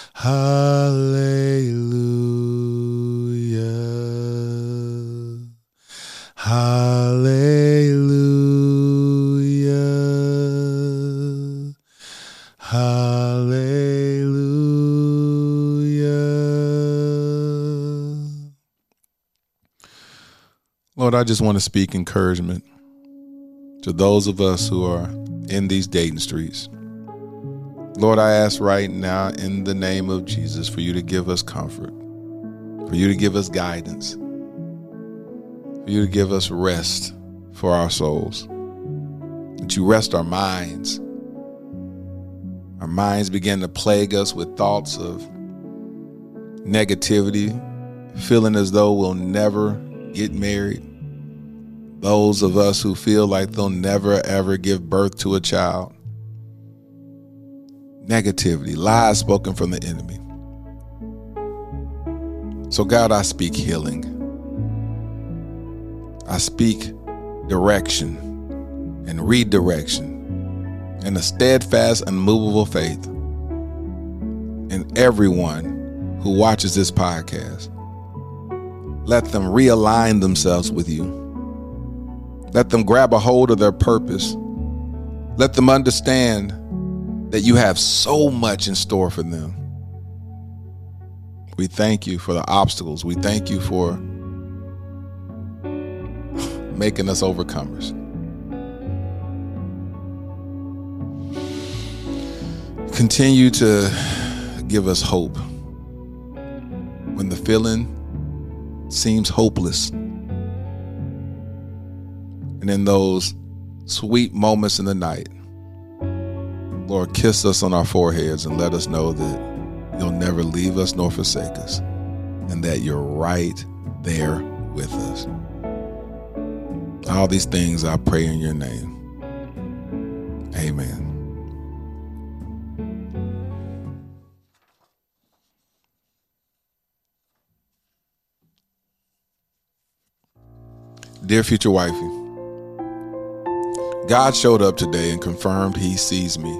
Hallelujah. Hallelujah. Hallelujah. Lord, I just want to speak encouragement to those of us who are in these dating streets. Lord, I ask right now in the name of Jesus for you to give us comfort, for you to give us guidance, for you to give us rest for our souls, that you rest our minds. Our minds begin to plague us with thoughts of negativity, feeling as though we'll never get married. Those of us who feel like they'll never, ever give birth to a child. Negativity, lies spoken from the enemy. So God, I speak healing. I speak direction and redirection and a steadfast, unmovable faith in everyone who watches this podcast. Let them realign themselves with you. Let them grab a hold of their purpose. Let them understand that you have so much in store for them. We thank you for the obstacles. We thank you for making us overcomers. Continue to give us hope when the feeling seems hopeless. And in those sweet moments in the night, Lord, kiss us on our foreheads and let us know that you'll never leave us nor forsake us, and that you're right there with us. All these things I pray in your name. Amen. Dear future wifey, God showed up today and confirmed he sees me.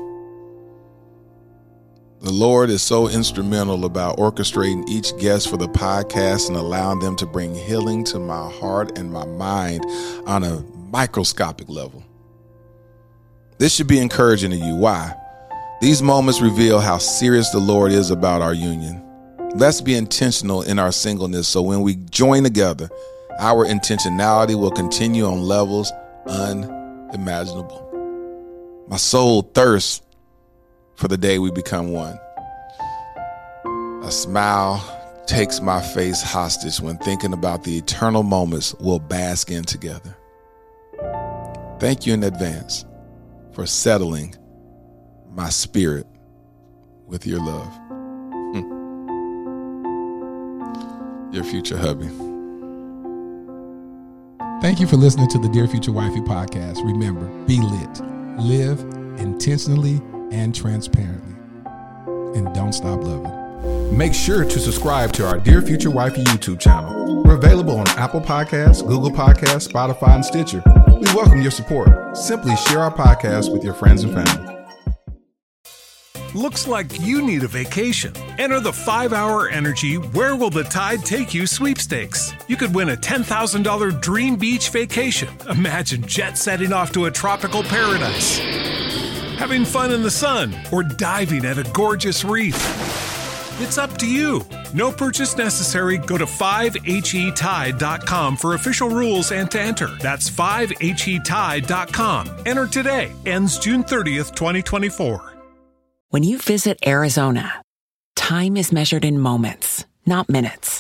The Lord is so instrumental about orchestrating each guest for the podcast and allowing them to bring healing to my heart and my mind on a microscopic level. This should be encouraging to you. Why? These moments reveal how serious the Lord is about our union. Let's be intentional in our singleness so when we join together, our intentionality will continue on levels unimaginable. My soul thirsts for the day we become one. A smile takes my face hostage when thinking about the eternal moments we'll bask in together. Thank you in advance for settling my spirit with your love. Your future hubby. Thank you for listening to the Dear Future Wifey podcast. Remember, be lit, live intentionally and transparently, and don't stop loving. Make sure to subscribe to our Dear Future Wifey YouTube channel. We're available on Apple Podcasts, Google Podcasts, Spotify, and Stitcher. We welcome your support. Simply share our podcast with your friends and family. Looks like you need a vacation. Enter the five hour Energy Where Will the Tide Take You sweepstakes. You could win a ten thousand dollars dream beach vacation. Imagine jet setting off to a tropical paradise, having fun in the sun, or diving at a gorgeous reef. It's up to you. No purchase necessary. Go to five H E tide dot com for official rules and to enter. That's five H E tide dot com. Enter today. Ends June thirtieth, twenty twenty-four. When you visit Arizona, time is measured in moments, not minutes.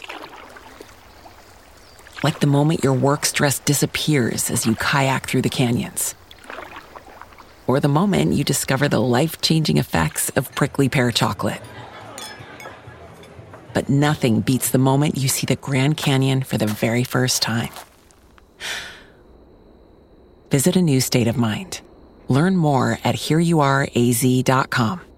Like the moment your work stress disappears as you kayak through the canyons. Or the moment you discover the life-changing effects of prickly pear chocolate. But nothing beats the moment you see the Grand Canyon for the very first time. Visit a new state of mind. Learn more at here you are A Z dot com.